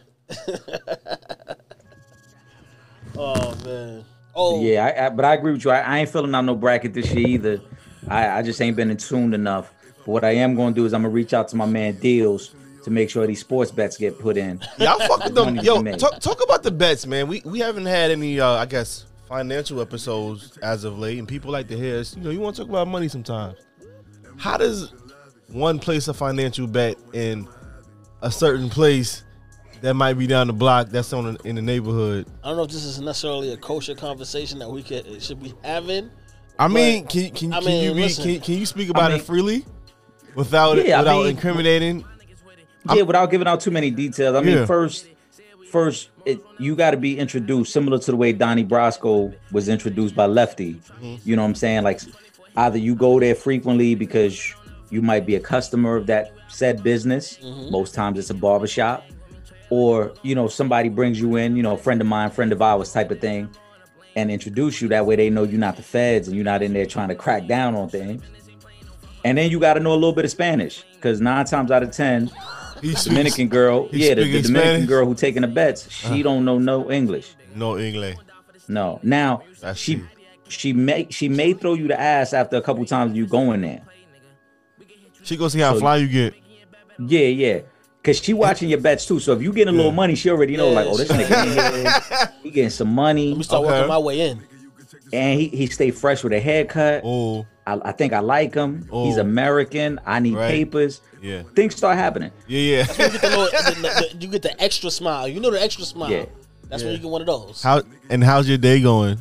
Oh man. Oh
yeah, I, I, but I agree with you. I, I ain't filling out no bracket this year either. I, I just ain't been in tune enough. But what I am going to do is I'm gonna reach out to my man Deals to make sure these sports bets get put in.
Y'all fuck with them. Yo, talk, talk about the bets, man. We we haven't had any, uh, I guess, financial episodes as of late, and people like to hear us. You know, you want to talk about money sometimes. How does one place a financial bet in a certain place that might be down the block that's on in the neighborhood?
I don't know if this is necessarily a kosher conversation that we could should be having.
I mean, can can,
I
can
mean,
you be
listen,
can, can you speak about
I mean,
it freely without
yeah,
without
I mean,
incriminating?
Yeah, I'm, without giving out too many details. I mean,
yeah.
first, first, it, you got to be introduced similar to the way Donnie Brasco was introduced by Lefty. Mm-hmm. You know what I'm saying? Like, either you go there frequently because you might be a customer of that said business. Mm-hmm. Most times it's a barbershop. Or, you know, somebody brings you in, you know, a friend of mine, friend of ours type of thing, and introduce you. That way they know you're not the feds and you're not in there trying to crack down on things. And then you got to know a little bit of Spanish, because nine times out of ten, the Dominican girl, yeah, the, the Dominican Spanish? girl who taking the bets, she uh, don't know no English.
No English.
No. Now, That's she true. she may she may throw you the ass after a couple times you go in there.
She go see how so, fly you get.
Yeah, yeah. Cause she watching your bets too. So if you getting a little yeah. money, she already know, yeah, like, oh, this nigga in here, he getting some money.
Let me start okay. working my way in.
And he, he stay fresh with a haircut.
Oh.
I, I think I like him. Oh. He's American. I need right. papers.
Yeah.
Things start happening.
Yeah, yeah.
That's when you get the, little, the, the, you get the extra smile. You know the extra smile. Yeah. That's yeah. when you get one of those.
How and how's your day going?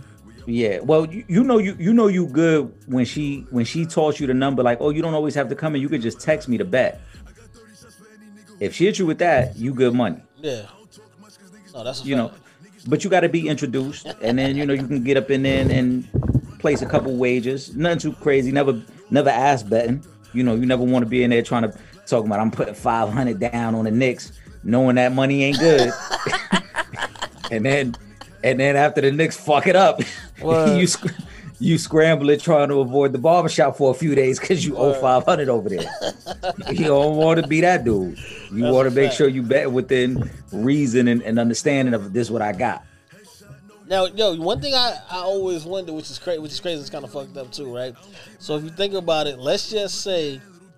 Yeah, well, you, you know you you know you good when she when she taught you the number like, oh, you don't always have to come in. You could just text me the bet. If she hit you with that, you good money.
Yeah. No, that's a
You know,
fact.
but you got to be introduced, and then you know you can get up in there and, and place a couple wagers. Nothing too crazy. Never never ass betting. You know, you never want to be in there trying to talk about I'm putting five hundred down on the Knicks, knowing that money ain't good, and then and then after the Knicks fuck it up, you sc- you scramble it trying to avoid the barbershop for a few days because you owe five hundred over there. You don't want to be that dude. You
That's
want
a
to make
fact.
sure you bet within reason and, and understanding of this what I got.
Now, yo, one thing I, I always wonder, which is crazy, which is crazy, it's kind of fucked up too, right? So if you think about it, let's just say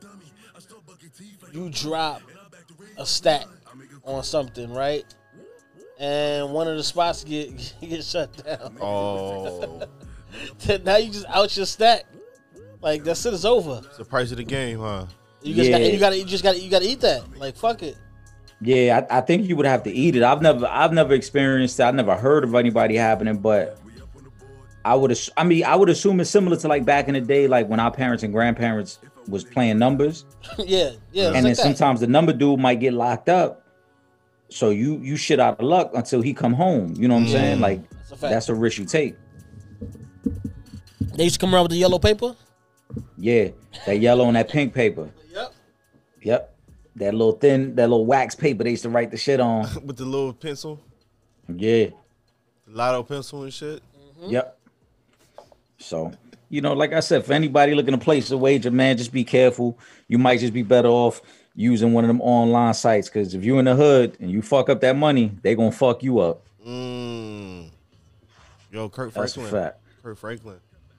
you drop a stack on something, right? And one of the spots get get shut down.
Oh,
Then now you just out your stack. Like that shit is over.
it's the price of the game, huh?
You just
Yeah.
got you got you just got you got to eat that. Like fuck it.
Yeah, I, I think you would have to eat it. I've never, I've never experienced that. I've never heard of anybody happening, but I would, ass- I mean, I would assume it's similar to like back in the day, like when our parents and grandparents was playing numbers,
yeah, yeah. it's
and then
like that.
sometimes the number dude might get locked up, so you you shit out of luck until he come home. You know what I'm saying? Like
That's a fact.
that's a risk you take.
They used to come around with the yellow paper.
Yeah, that yellow and that pink paper.
Yep.
Yep, that little thin, that little wax paper they used to write the shit on.
With the little pencil,
Yeah.
the lotto pencil and shit.
Yep. So, you know, like I said, for anybody looking to place a wager, man, just be careful. You might just be better off using one of them online sites, because if you're in the hood and you fuck up that money, they gonna fuck you up.
Mm. Yo, Kurt
That's a
Franklin.
fact.
Kurt Franklin.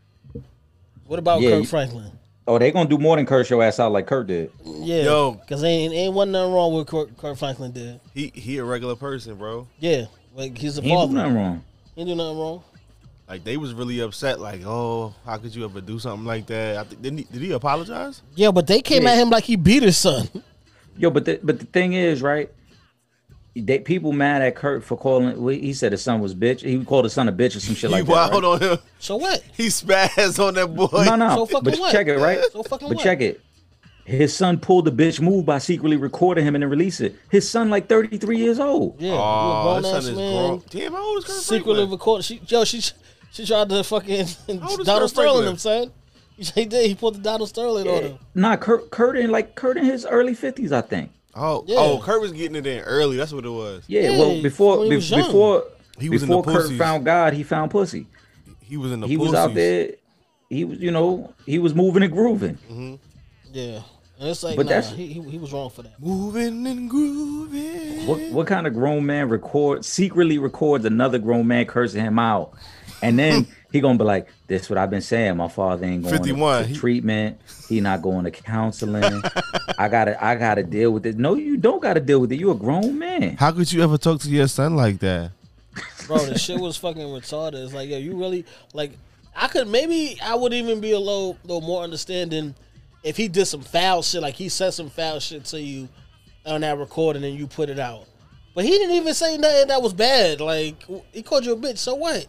What about
Yeah,
Kirk
you-
Franklin?
Oh, they gonna do more than curse your ass out like Kurt did.
Yeah,
Yo.
because ain't ain't one nothing wrong with Kirk, Kirk Franklin did.
He he a regular person, bro.
Yeah, like he's a
He ain't
father.
do nothing wrong.
He ain't do nothing wrong.
Like they was really upset. Like, oh, how could you ever do something like that? I think didn't he, did he apologize?
Yeah, but they came
Yeah.
at him like he beat his son.
Yo, but the but the thing is, right? They, people mad at Kurt for calling. well, He said his son was bitch. He called his son a bitch or some shit like
he
that.
wild
Right?
on him.
So what?
He spazzed on that boy.
No, no.
So fucking
but
what?
check it, right?
So fucking
but
what?
check it. His son pulled the bitch move by secretly recording him and then release it. His son like thirty-three years old.
Yeah,
Oh,
you a
his
grown
son
ass
is
man.
grown. Damn, how old is Kurt
Secretly
Franklin?
recorded. She, yo, she she tried to fucking
old is
Donald
Kurt
Sterling
Franklin?
him, son. He did. He pulled the Donald Sterling on him.
Nah, Kurt, Kurt in like Kurt in his early fifties, I think.
Oh,
Yeah.
oh, Kurt was getting it in early. That's what it was.
Yeah,
Yeah,
well, before
when he
be-
was young.
before
He was in the
before Kurt
pussies.
found God, he found pussy.
He was in the
He was out there. He was, you know, he was moving and grooving.
Yeah, and it's like
But
nah,
that's-
he, he he was wrong for that.
Moving and grooving.
What what kind of grown man record secretly records another grown man cursing him out, and then he gonna be like, "This what I've been saying. My father ain't going
fifty-one.
to
He-
treatment. He not going to counseling. I gotta I gotta deal with it. No, you don't gotta deal with it. You a grown man.
How could you ever talk to your son like that?
Bro, the shit was fucking retarded. It's like, yo, you really like. I could maybe I would even be a little little more understanding if he did some foul shit, like he said some foul shit to you on that recording and you put it out. But he didn't even say nothing that was bad. Like he called you a bitch. So what?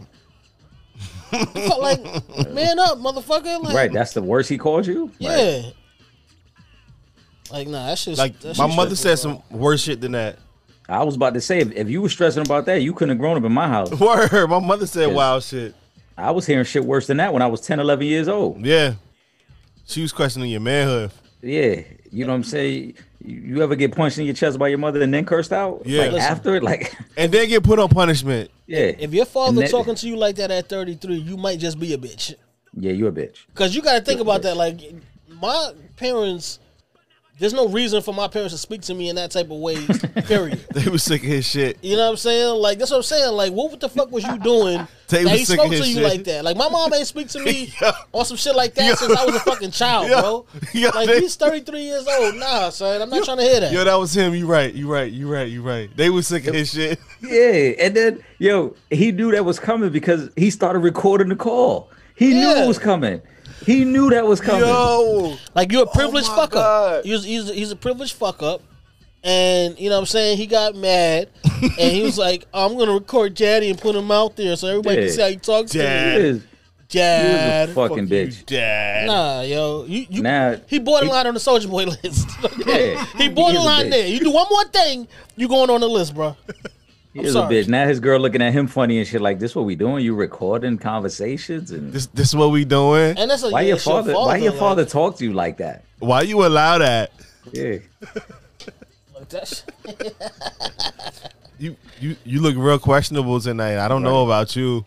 He felt like man up, motherfucker. Like,
Right? That's the worst he called you.
yeah. Like nah, that shit's
Like
that
my
shit's
mother said
stressful,
some worse shit than that.
I was about to say if, if you were stressing about that, you couldn't have grown up in my house.
Word. My mother said
Yes.
wild shit.
I was hearing shit worse than that when I was ten, eleven years old.
Yeah. She was questioning your manhood.
Yeah, you know what I'm saying. You, you ever get punched in your chest by your mother and then cursed out?
Yeah.
Like
Listen.
after it, like
And then get put on punishment.
yeah.
If your father
And that-
talking to you like that at thirty-three, you might just be a bitch.
yeah, you a bitch.
Because you got to think
Yeah,
about
bitch.
that. Like, my parents, there's no reason for my parents to speak to me in that type of way, period.
They was sick of his shit.
You know what I'm saying? Like, that's what I'm saying. Like, what the fuck was you doing
They
that
was
he
sick
spoke
of
to
his
you
shit.
like that? Like, my mom ain't speak to me
Yo.
on some shit like that
Yo.
since I was a fucking child,
Yo.
bro.
Yo,
Like,
they-
he's thirty-three years old. Nah, son, I'm not trying to hear that.
Yo, that was him. You right. You right. You right. You right. They was sick of his shit.
Yeah, and then yo, he knew that was coming because he started recording the call. He knew
Yeah.
it was coming. He knew that was coming.
Yo.
Like, you're a privileged
my
fuck
God.
up. He's, he's, he's a privileged fuck up. And you know what I'm saying? He got mad and he was like, oh, I'm gonna record Daddy and put him out there so everybody
Yeah.
can see how he talks
Dad.
to me.
He is, he is
Dad.
a fucking
Fuck you,
bitch.
Dad.
Nah, yo. You, you
Now,
he borderline on the Soulja Boy list. Okay?
Yeah,
he
he
borderline
is a bitch.
there. You do one more thing, you going on the list, bro.
He
I'm
is
sorry.
a bitch. Now his girl looking at him funny and shit like, this what we doing? You recording conversations? And
This this is what we doing.
And that's a,
why
yeah,
your
it's
father, why your
like,
father talk to you like that?
Why you allow that?
Yeah.
like that shit.
You you you look real questionable tonight. I don't know about you.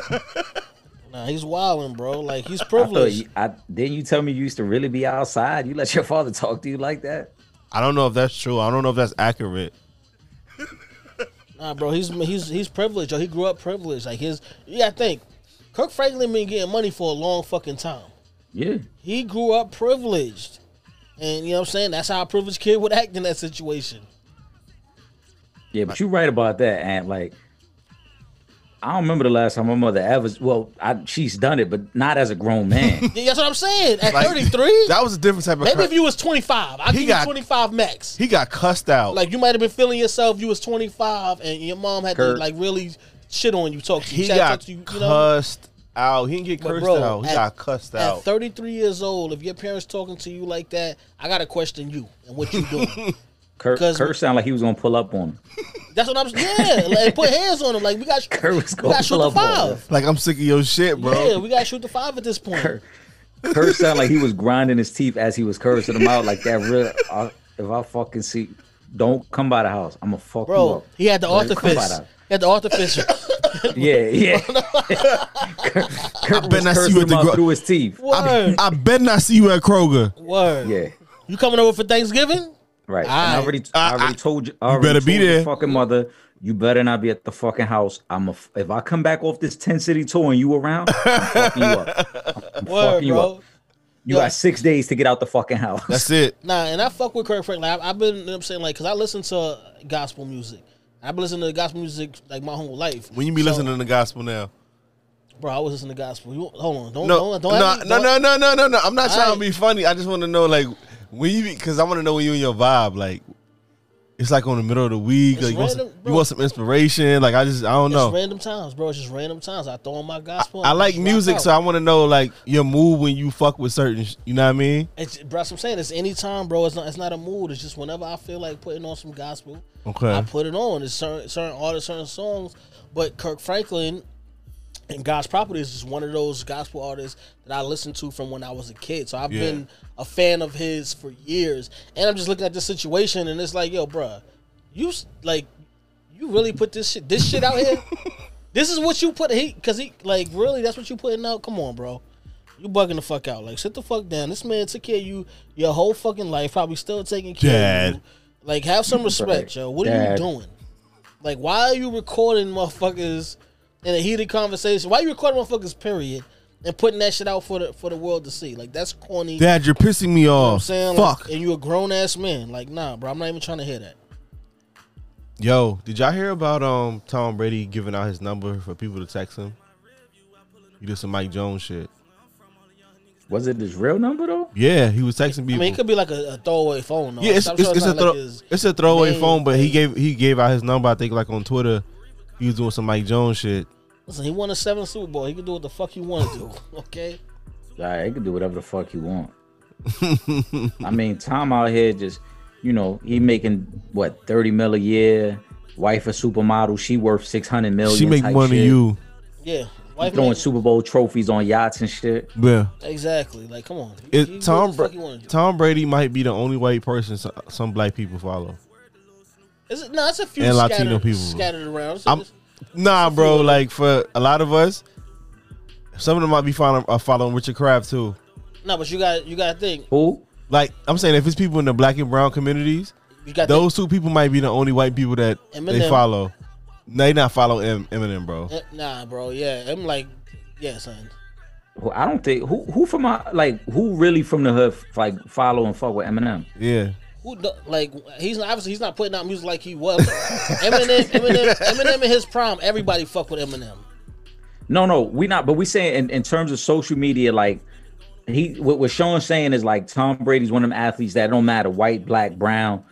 Nah, he's wilding, bro. Like he's
I thought
privileged.
you, I, didn't you tell me you used to really be outside? You let your father talk to you like that?
I don't know if that's true. I don't know if that's accurate.
Nah, bro, he's he's he's privileged. Yo, he grew up privileged. Like his, you gotta think, Kirk Franklin been getting money for a long fucking time.
Yeah.
He grew up privileged, and you know what I'm saying. That's how a privileged kid would act in that situation.
Yeah, but you're right about that. And like, I don't remember the last time my mother ever, well, I, she's done it, but not as a grown man.
Yeah, that's what I'm saying. At
Like,
thirty-three,
That was a different type of.
maybe
cur-
if you was twenty-five, I'll
He
give
got-
you twenty-five max.
he got cussed out.
Like you might have been feeling yourself. You was twenty-five, and your mom had
Kurt.
to like really shit on you, talk to you,
he
chat,
got
talk to you. You know,
cussed out. He didn't get
But
cursed
bro,
out. He
at-
got cussed
at
out.
thirty-three years old, if your parents talking to you like that, I gotta question you and what you doing.
Kurt,
'Cause-
Kurt sounded like he was gonna pull up on him.
That's what I'm saying. Yeah, like, put hands on him. Like we got,
Kurt was
we
gonna
got to shoot
pull
the
up on him.
five.
Like I'm sick of your shit, bro.
Yeah, we got to shoot the five at this point.
Kurt, Kurt sounded like he was grinding his teeth as he was cursing him out like that. Real, I, if I fucking see, don't come by the house. I'm gonna fuck you
Bro,
up.
he had the
Like, come by
artifice.
the-
He had the artifice.
Yeah, yeah. Kurt, Kurt
I bet
was
not see
cursing
you at
him
the
out
gro-
through his teeth.
Word.
I bet not see you at Kroger.
Word.
Yeah,
You coming over for Thanksgiving?
right. And
Aight.
I already, I already told you. I already
better be
told your
there.
fucking mother. You better not be at the fucking house. I'm a. If I come back off this ten city tour and you around, I'm fucking you up. I'm
Word,
fucking you
bro.
up. You
Yo.
got six days to get out the fucking house.
That's it.
Nah, and I fuck with Kirk Franklin. I, I've been, you know what I'm saying, like, because I listen to gospel music. I've been listening to gospel music like my whole life.
When you be
So,
listening to the gospel now.
bro, I was listening to gospel. You, hold on, don't,
No,
don't, don't
no,
have me-
no,
don't-
no, no, no, no, no. I'm not trying
Alright.
to be funny. I just want to know, like, when you, because I want to know when you in your vibe. Like, it's like on the middle of the week.
It's
Like, you want,
random,
some,
bro.
you want some inspiration. Like, I just, I don't
It's
know.
random times, bro. It's just random times. I throw on my gospel.
I
and
like
just rock
music,
out.
so I want to know, like, your mood when you fuck with certain, sh- you know what I mean?
It's, bro, that's what I'm saying. It's any time, bro. It's not. It's not a mood. It's just whenever I feel like putting on some gospel,
Okay.
I put it on. It's certain certain artists, certain songs. But Kirk Franklin and God's Property is just one of those gospel artists that I listened to from when I was a kid. So I've
Yeah.
been a fan of his for years. And I'm just looking at this situation, and it's like, yo, bro, you s- like, you really put this shit, this shit out here. This is what you put. He, cause he, like, really, that's what you putting out. Come on, bro. You bugging the fuck out. Like, sit the fuck down. This man took care of you your whole fucking life. Probably still taking care
Dad.
of you. Like, have some respect,
Right.
yo. What are
Dad.
you doing? Like, why are you recording motherfuckers in a heated conversation? Why are you recording motherfuckers, period, and putting that shit out for the for the world to see? Like, that's corny.
Dad, you're pissing me
you know what I'm
off.
saying? Like,
Fuck.
and you a grown ass man. Like, nah, bro. I'm not even trying to hear that.
Yo, did y'all hear about um Tom Brady giving out his number for people to text him? He did some Mike Jones shit.
Was it his real number though?
Yeah, he was texting
I
people.
mean, it could be like a, a throwaway phone. Though.
yeah, it's,
I'm
it's,
sure
it's a
not
throw,
like his
it's a throwaway
main
phone, but he
thing.
gave he gave out his number. I think like on Twitter, he was doing some Mike Jones shit.
Listen, he won a seven Super Bowl. He can do what the fuck he want to do. Okay.
All right, he can do whatever the fuck he want. I mean, Tom out here just, you know, he making what thirty mil a year. Wife a supermodel, she worth six hundred million.
She make
type
more than
shit.
you.
Yeah. Wife
Throwing
make-
Super Bowl trophies on yachts and shit.
Yeah.
Exactly. Like, come on. He- he
It,
do
Tom
what the fuck
Bra-
he wanna do.
Tom Brady might be the only white person some, some black people follow.
Is it? No, it's a few
And
scattered,
Latino people.
scattered around. It's-
I'm-
it's-
Nah,
few
bro.
of them.
Like for a lot of us, some of them might be following uh, following Richard Kraft too.
no, but you got you got to think.
Who?
Like I'm saying, if it's people in the black and brown communities,
You got to
those two people might be the only white people that they
Eminem.
follow. They not follow M- Eminem, bro.
think. Nah, bro. Yeah, I'm like, yeah, son.
Who- I don't think who who from my like who really from the hood f- like follow and fuck with Eminem.
Yeah.
Who do- like he's not, obviously he's not putting out music like he was. Eminem, Eminem, Eminem in his prime. Everybody fuck with Eminem.
No, no, we not. But we saying in, in terms of social media, like he what, what Sean's saying is like Tom Brady's one of them athletes that don't matter white, black, brown.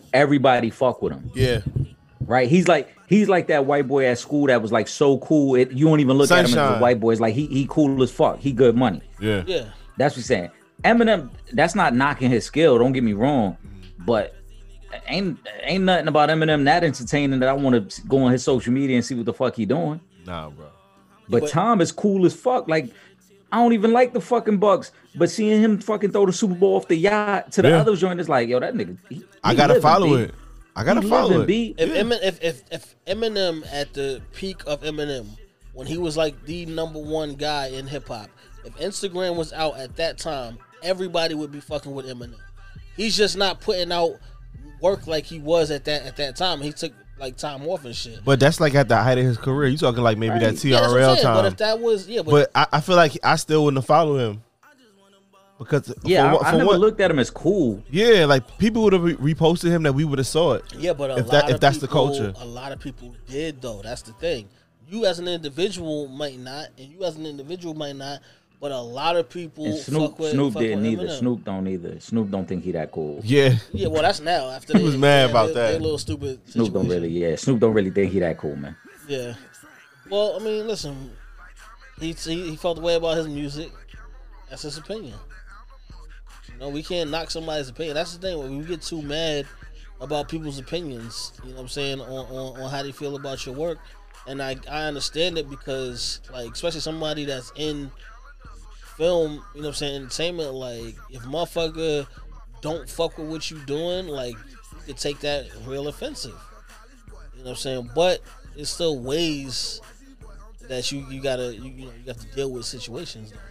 everybody fuck with him.
Yeah.
Right? He's like he's like that white boy at school that was like so cool. It, you don't even look at him as
Sunshine.
a white boy. It's like he he cool as fuck. He good money.
Yeah.
Yeah.
That's what he's saying. Eminem, that's not knocking his skill. Don't get me wrong, but ain't ain't nothing about Eminem that entertaining that I want to go on his social media and see what the fuck he doing.
Nah, bro.
But,
But-
Tom is cool as fuck. Like I don't even like the fucking Bucks, but seeing him fucking throw the Super Bowl off the yacht to the
Yeah.
other joint is like, yo, that nigga. He,
I
he
gotta
living,
follow
B.
it. I gotta
He
follow
living,
it.
B.
If,
Yeah.
Emin, if if if Eminem at the peak of Eminem, when he was like the number one guy in hip hop, if Instagram was out at that time, everybody would be fucking with Eminem. He's just not putting out work like he was at that at that time. He took like time off and shit.
But that's like at the height of his career. You talking like maybe
Right.
that
Yeah, that's what I'm
T R L
saying.
time.
But if that was yeah, but,
But I, I feel like I still wouldn't have followed him because
Yeah,
for,
I, I
for
never
what,
looked at him as cool.
yeah, like people would have re- reposted him that we would have saw it.
yeah, but a
if
lot
that-
of
if that's the
people,
culture.
a lot of people did though. That's the thing. You as an individual might not, and you as an individual might not. But a lot of people
And Snoop,
fuck with,
Snoop
fuck
didn't
with
either.
Eminem.
Snoop don't either. Snoop don't think he that cool.
Yeah,
Yeah, well, that's now. After
He
they,
was mad
yeah,
about
they,
that.
They a little stupid.
Snoop don't
situation.
really, yeah. Snoop don't really think he that cool, man.
Yeah. Well, I mean, listen. He he, he felt the way about his music. That's his opinion. You know, we can't knock somebody's opinion. That's the thing. When we get too mad about people's opinions, you know what I'm saying, on, on, on how they feel about your work. And I, I understand it because, like, especially somebody that's in film, you know what I'm saying, entertainment, like, if motherfucker don't fuck with what you doing, like, you could take that real offensive. You know what I'm saying? But it's still ways that you, you gotta, you, you know, you have to deal with situations, though.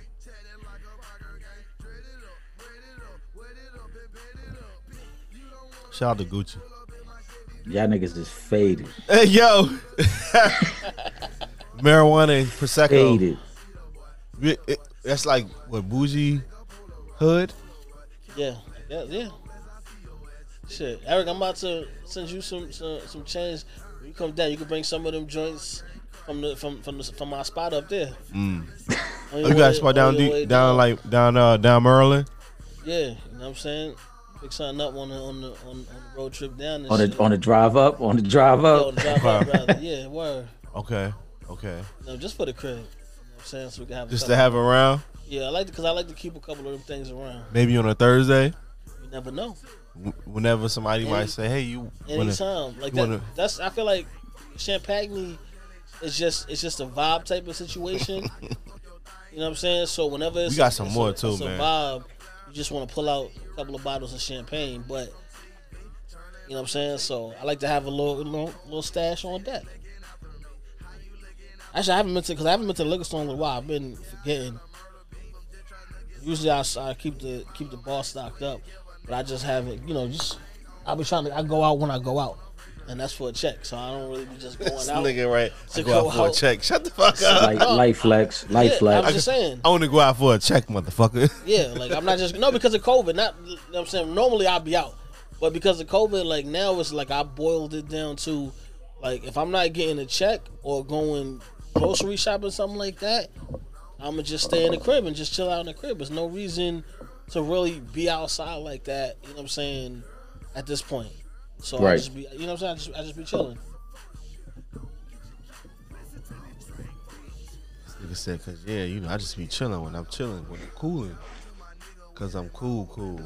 shout out to Gucci.
Y'all niggas is faded.
Hey yo, marijuana and prosecco.
Faded.
It- it- that's like what bougie hood.
Yeah, yeah, yeah. Shit, Eric, I'm about to send you some some, some change. When you come down, you can bring some of them joints from the from from the, from my spot up there.
Mm.
On
Oh,
your
you got a
way-
spot down
on your
deep,
way
down like down uh down Maryland.
yeah, you know what I'm saying. Pick something up on the on the on, on the road trip down. And
On
shit.
the on the drive up, on the drive
yeah,
up.
on the drive up, rather. Yeah, word.
Okay, okay.
No, just for the crib. You know what I'm saying, so we can have a
Just
couple.
to have around,
Yeah, I like because I like to keep a couple of them things around.
maybe on a Thursday,
You never know.
w- whenever somebody
Any-
might say, "Hey, you wanna,
Anytime, like
you
that.
wanna-
That's I feel like Champagne is just it's just a vibe type of situation. You know what I'm saying? So whenever it's
We got
a-
some
it's
more
a,
too,
it's
man.
A vibe, you just want to pull out a couple of bottles of champagne, but you know what I'm saying. So I like to have a little little, little stash on deck. Actually, I haven't been to because I haven't been to the liquor store in a while. I've been forgetting. Usually I, I keep the keep the bar stocked up, but I just haven't. You know, just I'll be trying to. I go out when I go out, and that's for a check. So I don't really be just going
This
out.
nigga right? I
to
go
go
out for a
out.
check. Shut the fuck up.
Light, light flex, light
Yeah,
flex.
I'm just saying.
I want to go out for a check, motherfucker.
Yeah, like I'm not just no because of COVID. Not you know what I'm saying. Normally I'll be out, but because of COVID, like now it's like I boiled it down to like if I'm not getting a check or going grocery shopping something like that, I'm gonna just stay in the crib and just chill out in the crib. There's no reason to really be outside like that. You know what I'm saying? At this point, so I
Right.
just be you know what I'm saying. I just I just be chilling.
Nigga said, cause yeah, you know, I just be chilling when I'm chilling, when I'm cooling, cause I'm cool, cool.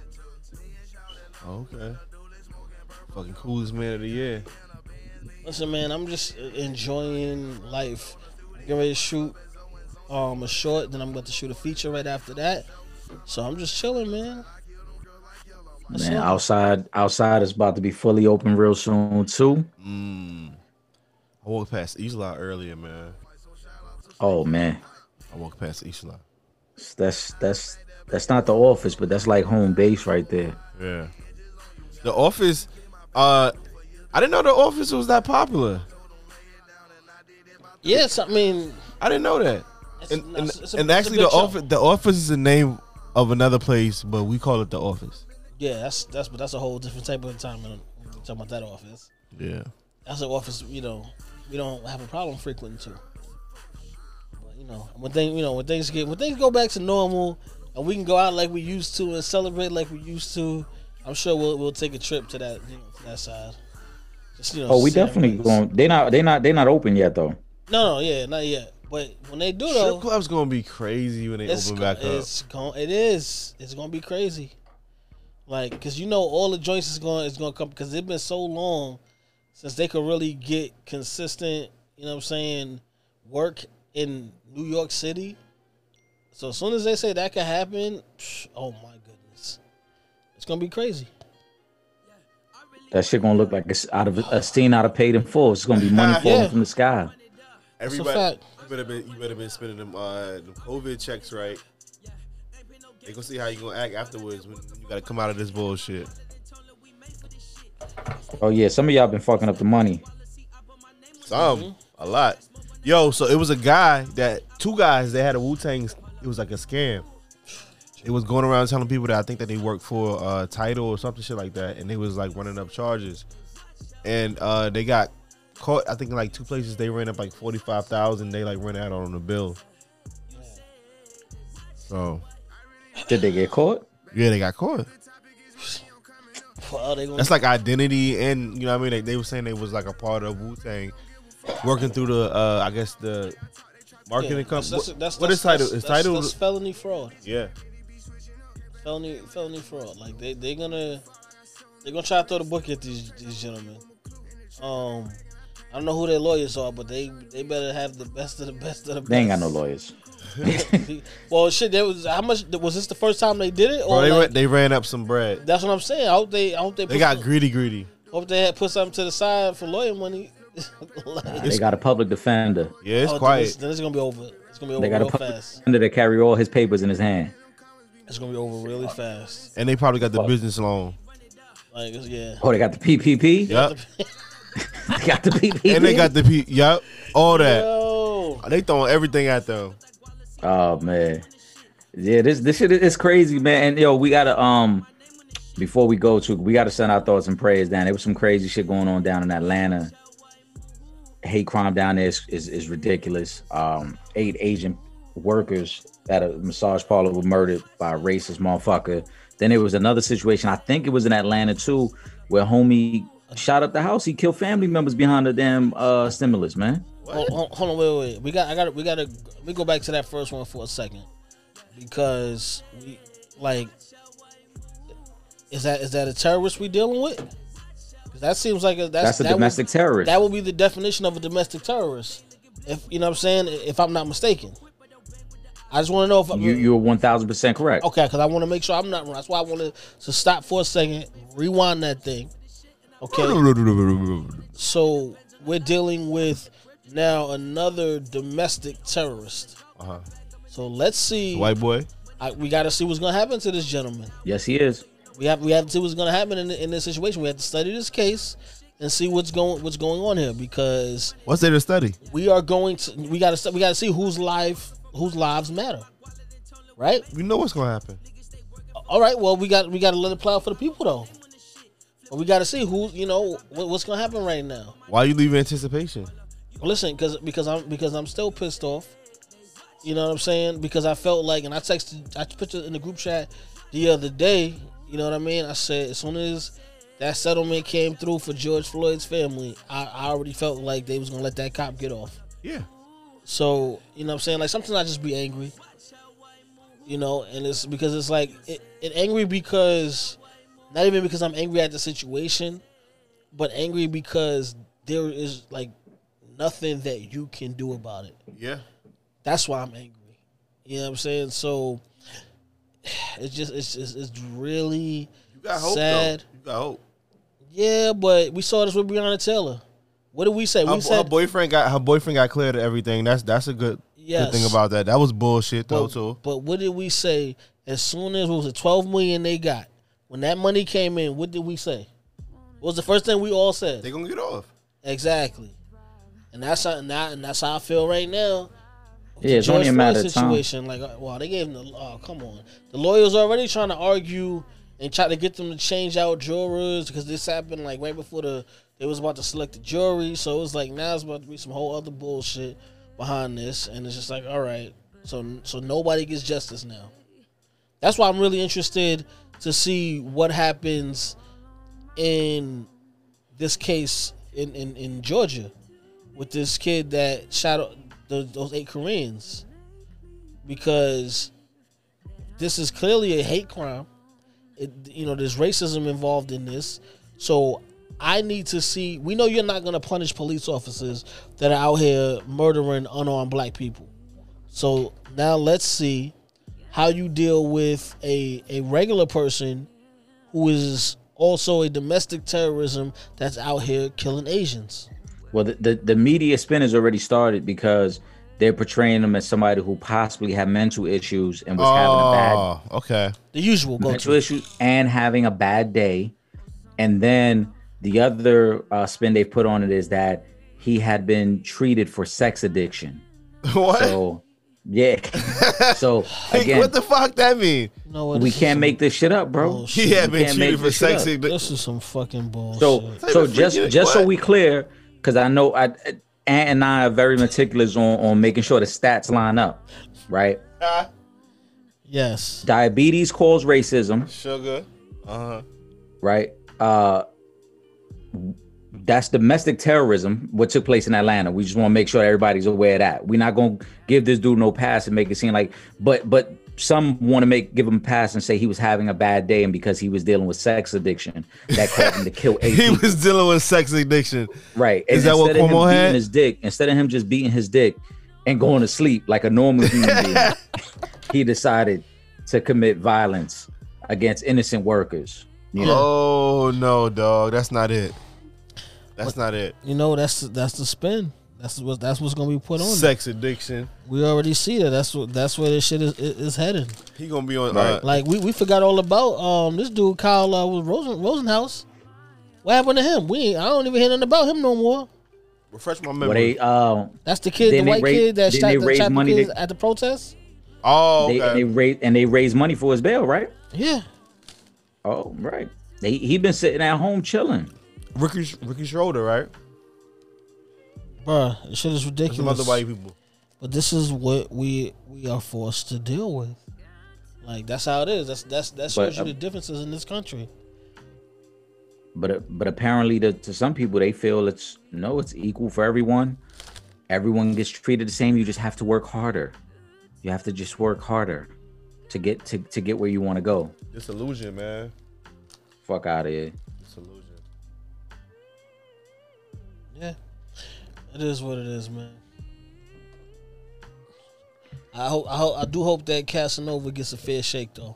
Okay. Fucking coolest man of the year.
Listen, man, I'm just enjoying life. I'm getting ready to shoot um, a short, then I'm about to shoot a feature right after that. So I'm just chilling, man. That's
Man,
it.
outside, outside is about to be fully open real soon too.
Mm. I walked past East Lot earlier, man.
Oh man,
I walked past East Lot.
that's that's that's not the office, but that's like home base right there.
Yeah. The Office, uh, I didn't know The Office was that popular.
Yes, I mean,
I didn't know that.
It's-
And,
no,
and,
it's- it's a-
and
it's a
actually,
good
the
show.
office, the office is the name of another place, but we call it The Office.
yeah, that's that's but that's a whole different type of time. When we're talking about that office,
Yeah.
that's an office. You know, we don't have a problem frequenting to. But you know, when things you know when things get when things go back to normal and we can go out like we used to and celebrate like we used to, I'm sure we'll we'll take a trip to that you know to that side. Just, you know,
Oh, we
see how
definitely
it
going. They not. They not. They not open yet though.
No, no, yeah, not yet. But when they do though,
Strip club's gonna be crazy when they
it's
open
go-
back up.
it's going. It is. It's gonna be crazy. Like, cause you know all the joints is going is gonna come because it's been so long since they could really get consistent. You know what I'm saying? Work in New York City. So as soon as they say that can happen, psh, oh my goodness, it's gonna be crazy.
That shit gonna look like it's out of a scene out of Paid in Full. It's gonna be money falling
Yeah.
from the sky.
Everybody,
fact.
you better been you better been spending them uh them COVID checks right. They gonna see how you gonna act afterwards when you gotta come out of this bullshit.
Oh yeah, some of y'all been fucking up the money.
Some,
Mm-hmm.
a lot. Yo, so it was a guy that two guys they had a Wu Tang. It was like a scam. It was going around telling people that I think that they worked for uh Title or something shit like that, and they was like running up charges, and uh they got caught. I think in like two places they ran up like forty five thousand. They like ran out on the bill. So
Did they get caught?
yeah, they got caught.
Well, they gonna,
That's like identity, and you know what I mean. They, they were saying they was like a part of Wu Tang, working through the uh I guess the marketing
yeah,
company.
that's-
What,
that's-
what is
that's-
Title?
that's-
Is Title?
That's, that's felony fraud.
Yeah.
Felony felony fraud. Like they they gonna they gonna try to throw the book at these these gentlemen. Um, I don't know who their lawyers are, but they they better have the best of the best of the best.
They ain't got no lawyers.
Well, shit. There was how much was this the first time they did it?
Bro,
Or
they,
like,
ran, they ran up some bread.
that's what I'm saying. I hope they I hope they
They
put
got
some-
greedy, greedy.
hope they had put something to the side for lawyer money. Like,
They got a public defender.
Yeah, it's
oh, then
quiet.
it's- Then it's gonna be over. It's gonna be
They
over
got a
real
public
fast.
defender that carry all his papers in his hand.
It's gonna be over really fast.
And they probably got the
Fuck.
business loan.
Like it's- yeah.
Oh, they got the P P P.
Yep.
They got the P P P.
And they got the P. Yep. All that.
Yo.
They throwing everything at them.
Oh man, yeah. This this shit is crazy, man. And yo, we gotta um before we go to, we gotta send our thoughts and prayers down. There was some crazy shit going on down in Atlanta. Hate crime down there is is, is ridiculous. Um, eight Asian workers at a massage parlor were murdered by a racist motherfucker. Then there was another situation. I think it was in Atlanta too, where homie shot up the house. He killed family members behind the damn uh stimulus, man.
Hold, hold, hold on, wait, wait. We got, I got, we got to, we go back to that first one for a second, because we, like, is that is that a terrorist we dealing with? 'Cause that seems like a, that's
That's a
that would-
domestic terrorist.
That would be the definition of a domestic terrorist, if you know what I'm saying. If I'm not mistaken, I just want to know if I'm,
You you're one thousand percent correct.
okay, because I want to make sure I'm not wrong. That's why I wanted to stop for a second, rewind that thing. Okay, so we're dealing with now another domestic terrorist.
Uh-huh.
So let's see.
White boy.
I, we got to see what's going to happen to this gentleman.
Yes, he is.
We have we have to see what's going to happen in, in this situation. We have to study this case and see what's going what's going on here, because
What's there to study?
we are going to we got to we got to see whose life whose lives matter, right?
You know what's gonna happen.
All right. Well, we got we got to let it play out for the people though. But we got to see who you know what, what's going to happen right now.
Why you leave anticipation?
Listen, because because I'm because I'm still pissed off. You know what I'm saying? Because I felt like, and I texted, I put it in the group chat the other day. You know what I mean? I said as soon as that settlement came through for George Floyd's family, I, I already felt like they was gonna let that cop get off.
Yeah.
So you know what I'm saying? Like sometimes I just be angry. You know, and it's because it's like it, it angry because not even because I'm angry at the situation, but angry because there is like nothing that you can do about it.
Yeah.
That's why I'm angry. You know what I'm saying? So it's just it's just it's really
You got hope
sad.
though. You got hope.
Yeah, but we saw this with Breonna Taylor. What did we say?
Her,
We
her
said
boyfriend got her boyfriend got cleared of everything. That's that's a good
Yes.
good thing about that. That was bullshit though
but,
too.
but what did we say? As soon as what was it, twelve million they got, when that money came in, what did we say? What was the first thing we all said?
They gonna get off.
Exactly. And that's how and, that, and that's how I feel right now.
Yeah, it's
George
only a
Floyd
matter of time.
situation. Like, uh, wow, they gave him the. Oh, come on. The lawyers already trying to argue and try to get them to change out jurors because this happened like right before the they was about to select the jury. So it was like now it's about to be some whole other bullshit behind this, and it's just like, all right, so so nobody gets justice now. That's why I'm really interested to see what happens in this case in, in, in Georgia with this kid that shot the, those eight Koreans, because this is clearly a hate crime. It, you know, there's racism involved in this. So I need to see, we know you're not going to punish police officers that are out here murdering unarmed black people. So now let's see how you deal with a, a regular person who is also a domestic terrorism that's out here killing Asians.
Well, the, the, the media spin has already started because they're portraying him as somebody who possibly had mental issues and was
oh,
having a bad
okay.
The usual go
mental
to.
issues and having a bad day. And then the other uh, spin they put on it is that he had been treated for sex addiction.
What?
So, yeah. So, again,
what the fuck that mean?
You know what,
we
this is
can't
some
make this shit up, bro.
bullshit.
He had
We
been
can't
treated
make
for
this shit
sex
up.
addiction.
This is some fucking bullshit.
So, so just
freaking-
just so
what?
we clear, because I know I Ant and I are very meticulous on, on making sure the stats line up, right?
Uh,
yes.
Diabetes causes racism,
sugar. Uh-huh.
right? Uh, that's domestic terrorism, what took place in Atlanta. We just want to make sure everybody's aware of that. We're not going to give this dude no pass and make it seem like, but but some want to make give him a pass and say he was having a bad day and because he was dealing with sex addiction that caused him to kill eight
He
people.
was dealing with sex addiction.
Right.
Is
And
that what
instead of him
Cuomo
beating
had?
his dick, instead of him just beating his dick and going to sleep like a normal human being, he decided to commit violence against innocent workers. You know?
Oh no, dog. That's not it. That's not it.
You know, that's that's the spin. That's what that's what's gonna be put on.
Sex addiction.
We already see that. That's what that's where this shit is is, is headed.
He gonna be on.
Right.
Uh,
Like we, we forgot all about um this dude Kyle uh, with Rosen Rosenhaus. What happened to him? We ain't, I don't even hear nothing about him no more.
refresh my
Where
memory.
they uh,
That's the kid, the
Didn't they
white
raise-
kid that
didn't
shot
they
the
raise
shot the
money
kids
to-
at the protest.
oh,
they,
okay.
and they raised and they raised money for his bail, right?
Yeah,
Oh, right. They, he been sitting at home chilling.
Ricky Ricky Schroeder, right?
bruh, this shit is
Some
ridiculous.
other white people.
But this is what we we are forced to deal with. Like that's how it is. That's that's that shows
But,
you
uh,
the differences in this country.
But uh, but apparently to, to some people they feel it's no, it's equal for everyone. Everyone gets treated the same. You just have to work harder. You have to just work harder to get to, to get where you want to go.
Disillusion, man.
Fuck out of here.
Disillusion.
Yeah, it is what it is, man. I hope I hope I do hope that Casanova gets a fair shake though.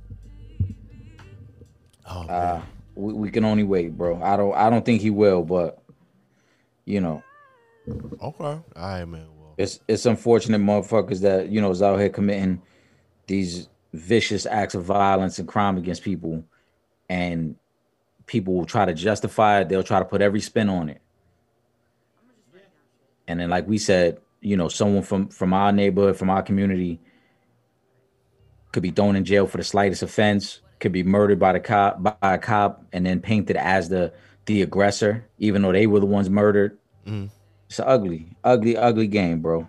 Oh man.
Uh, we, we can only wait, bro. I don't I don't think he will, but you know,
Okay. All right, man. Well,
it's it's unfortunate motherfuckers that, you know, is out here committing these vicious acts of violence and crime against people, and people will try to justify it. They'll try to put every spin on it. And then, like we said, you know, someone from from our neighborhood, from our community, could be thrown in jail for the slightest offense, could be murdered by the cop by a cop, and then painted as the the aggressor, even though they were the ones murdered.
Mhm.
It's an ugly, ugly, ugly game, bro.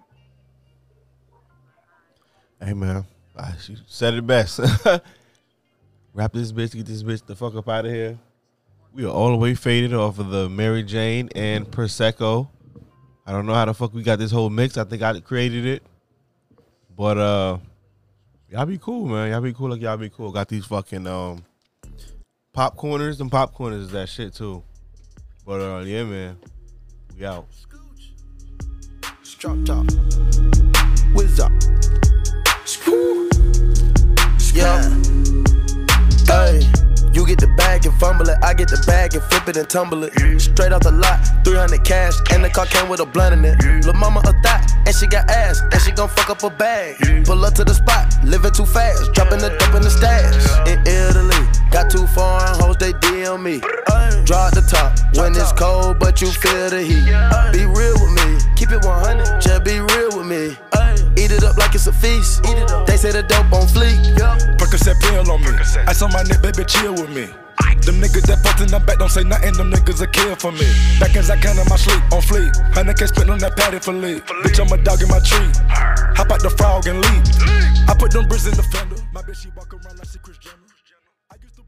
hey, man. I you said it best. Wrap this bitch, get this bitch the fuck up out of here. We are all the way faded off of the Mary Jane and Prosecco. I don't know how the fuck we got this whole mix. I think I created it. But uh y'all be cool, man. Y'all be cool like y'all be cool. Got these fucking um popcorners and popcorners is that shit too. But uh yeah, man. We out.
Drop top. Whiz up. Screw. Yeah. Hey. You get the bag and fumble it. I get the bag and flip it and tumble it. Straight off the lot, three hundred cash, and the car came with a blunt in it. Lil' mama a thot, and she got ass, and she gon' fuck up her bag. Pull up to the spot, living too fast, dropping the dope in the stash. In Italy, got two foreign hoes, they D M me. Draw at the top when it's cold, but you feel the heat. Be real with me, keep it one hundred, just be real with me. Eat it up like it's a feast. They say the dope on fleek.
Percocet pill on me. Ice on my neck, baby, chill with me. Them niggas that fucked in the back don't say nothing, them niggas a kill for me. Back as I can in my sleep, on fleek. one hundred K spent on that patty for lead. Bitch, I'm a dog in my tree. Hop out the frog and leave. I put them bricks in the fender. My bitch, she walk around like she Chris Jenner. I used to